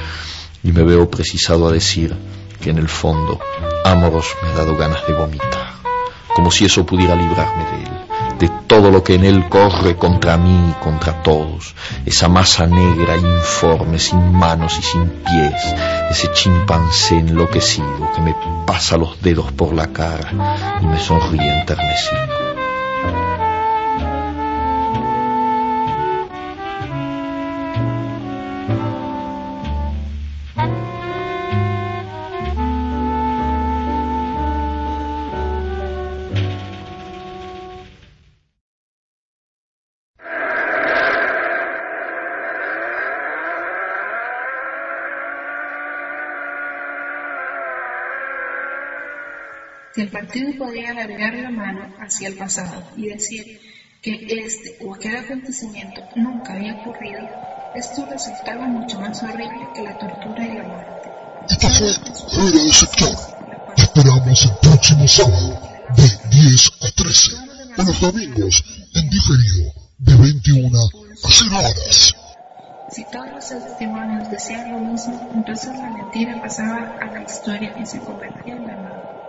Y me veo precisado a decir que en el fondo Amoros me ha dado ganas de vomitar, como si eso pudiera librarme de él, de todo lo que en él corre contra mí y contra todos, esa masa negra e informe, sin manos y sin pies, ese chimpancé enloquecido que me pasa los dedos por la cara y me sonríe enternecido. Si el partido podía alargar la mano hacia el pasado y decir que este o aquel acontecimiento nunca había ocurrido, esto resultaba mucho más horrible que la tortura y la muerte. Esto fue Fuera del Sector. Te esperamos el próximo sábado de 10 a 13 o los domingos en diferido de 21 a 0 horas. Si todos los testimonios decían lo mismo, entonces la mentira pasaba a la historia y se convertía en la verdad.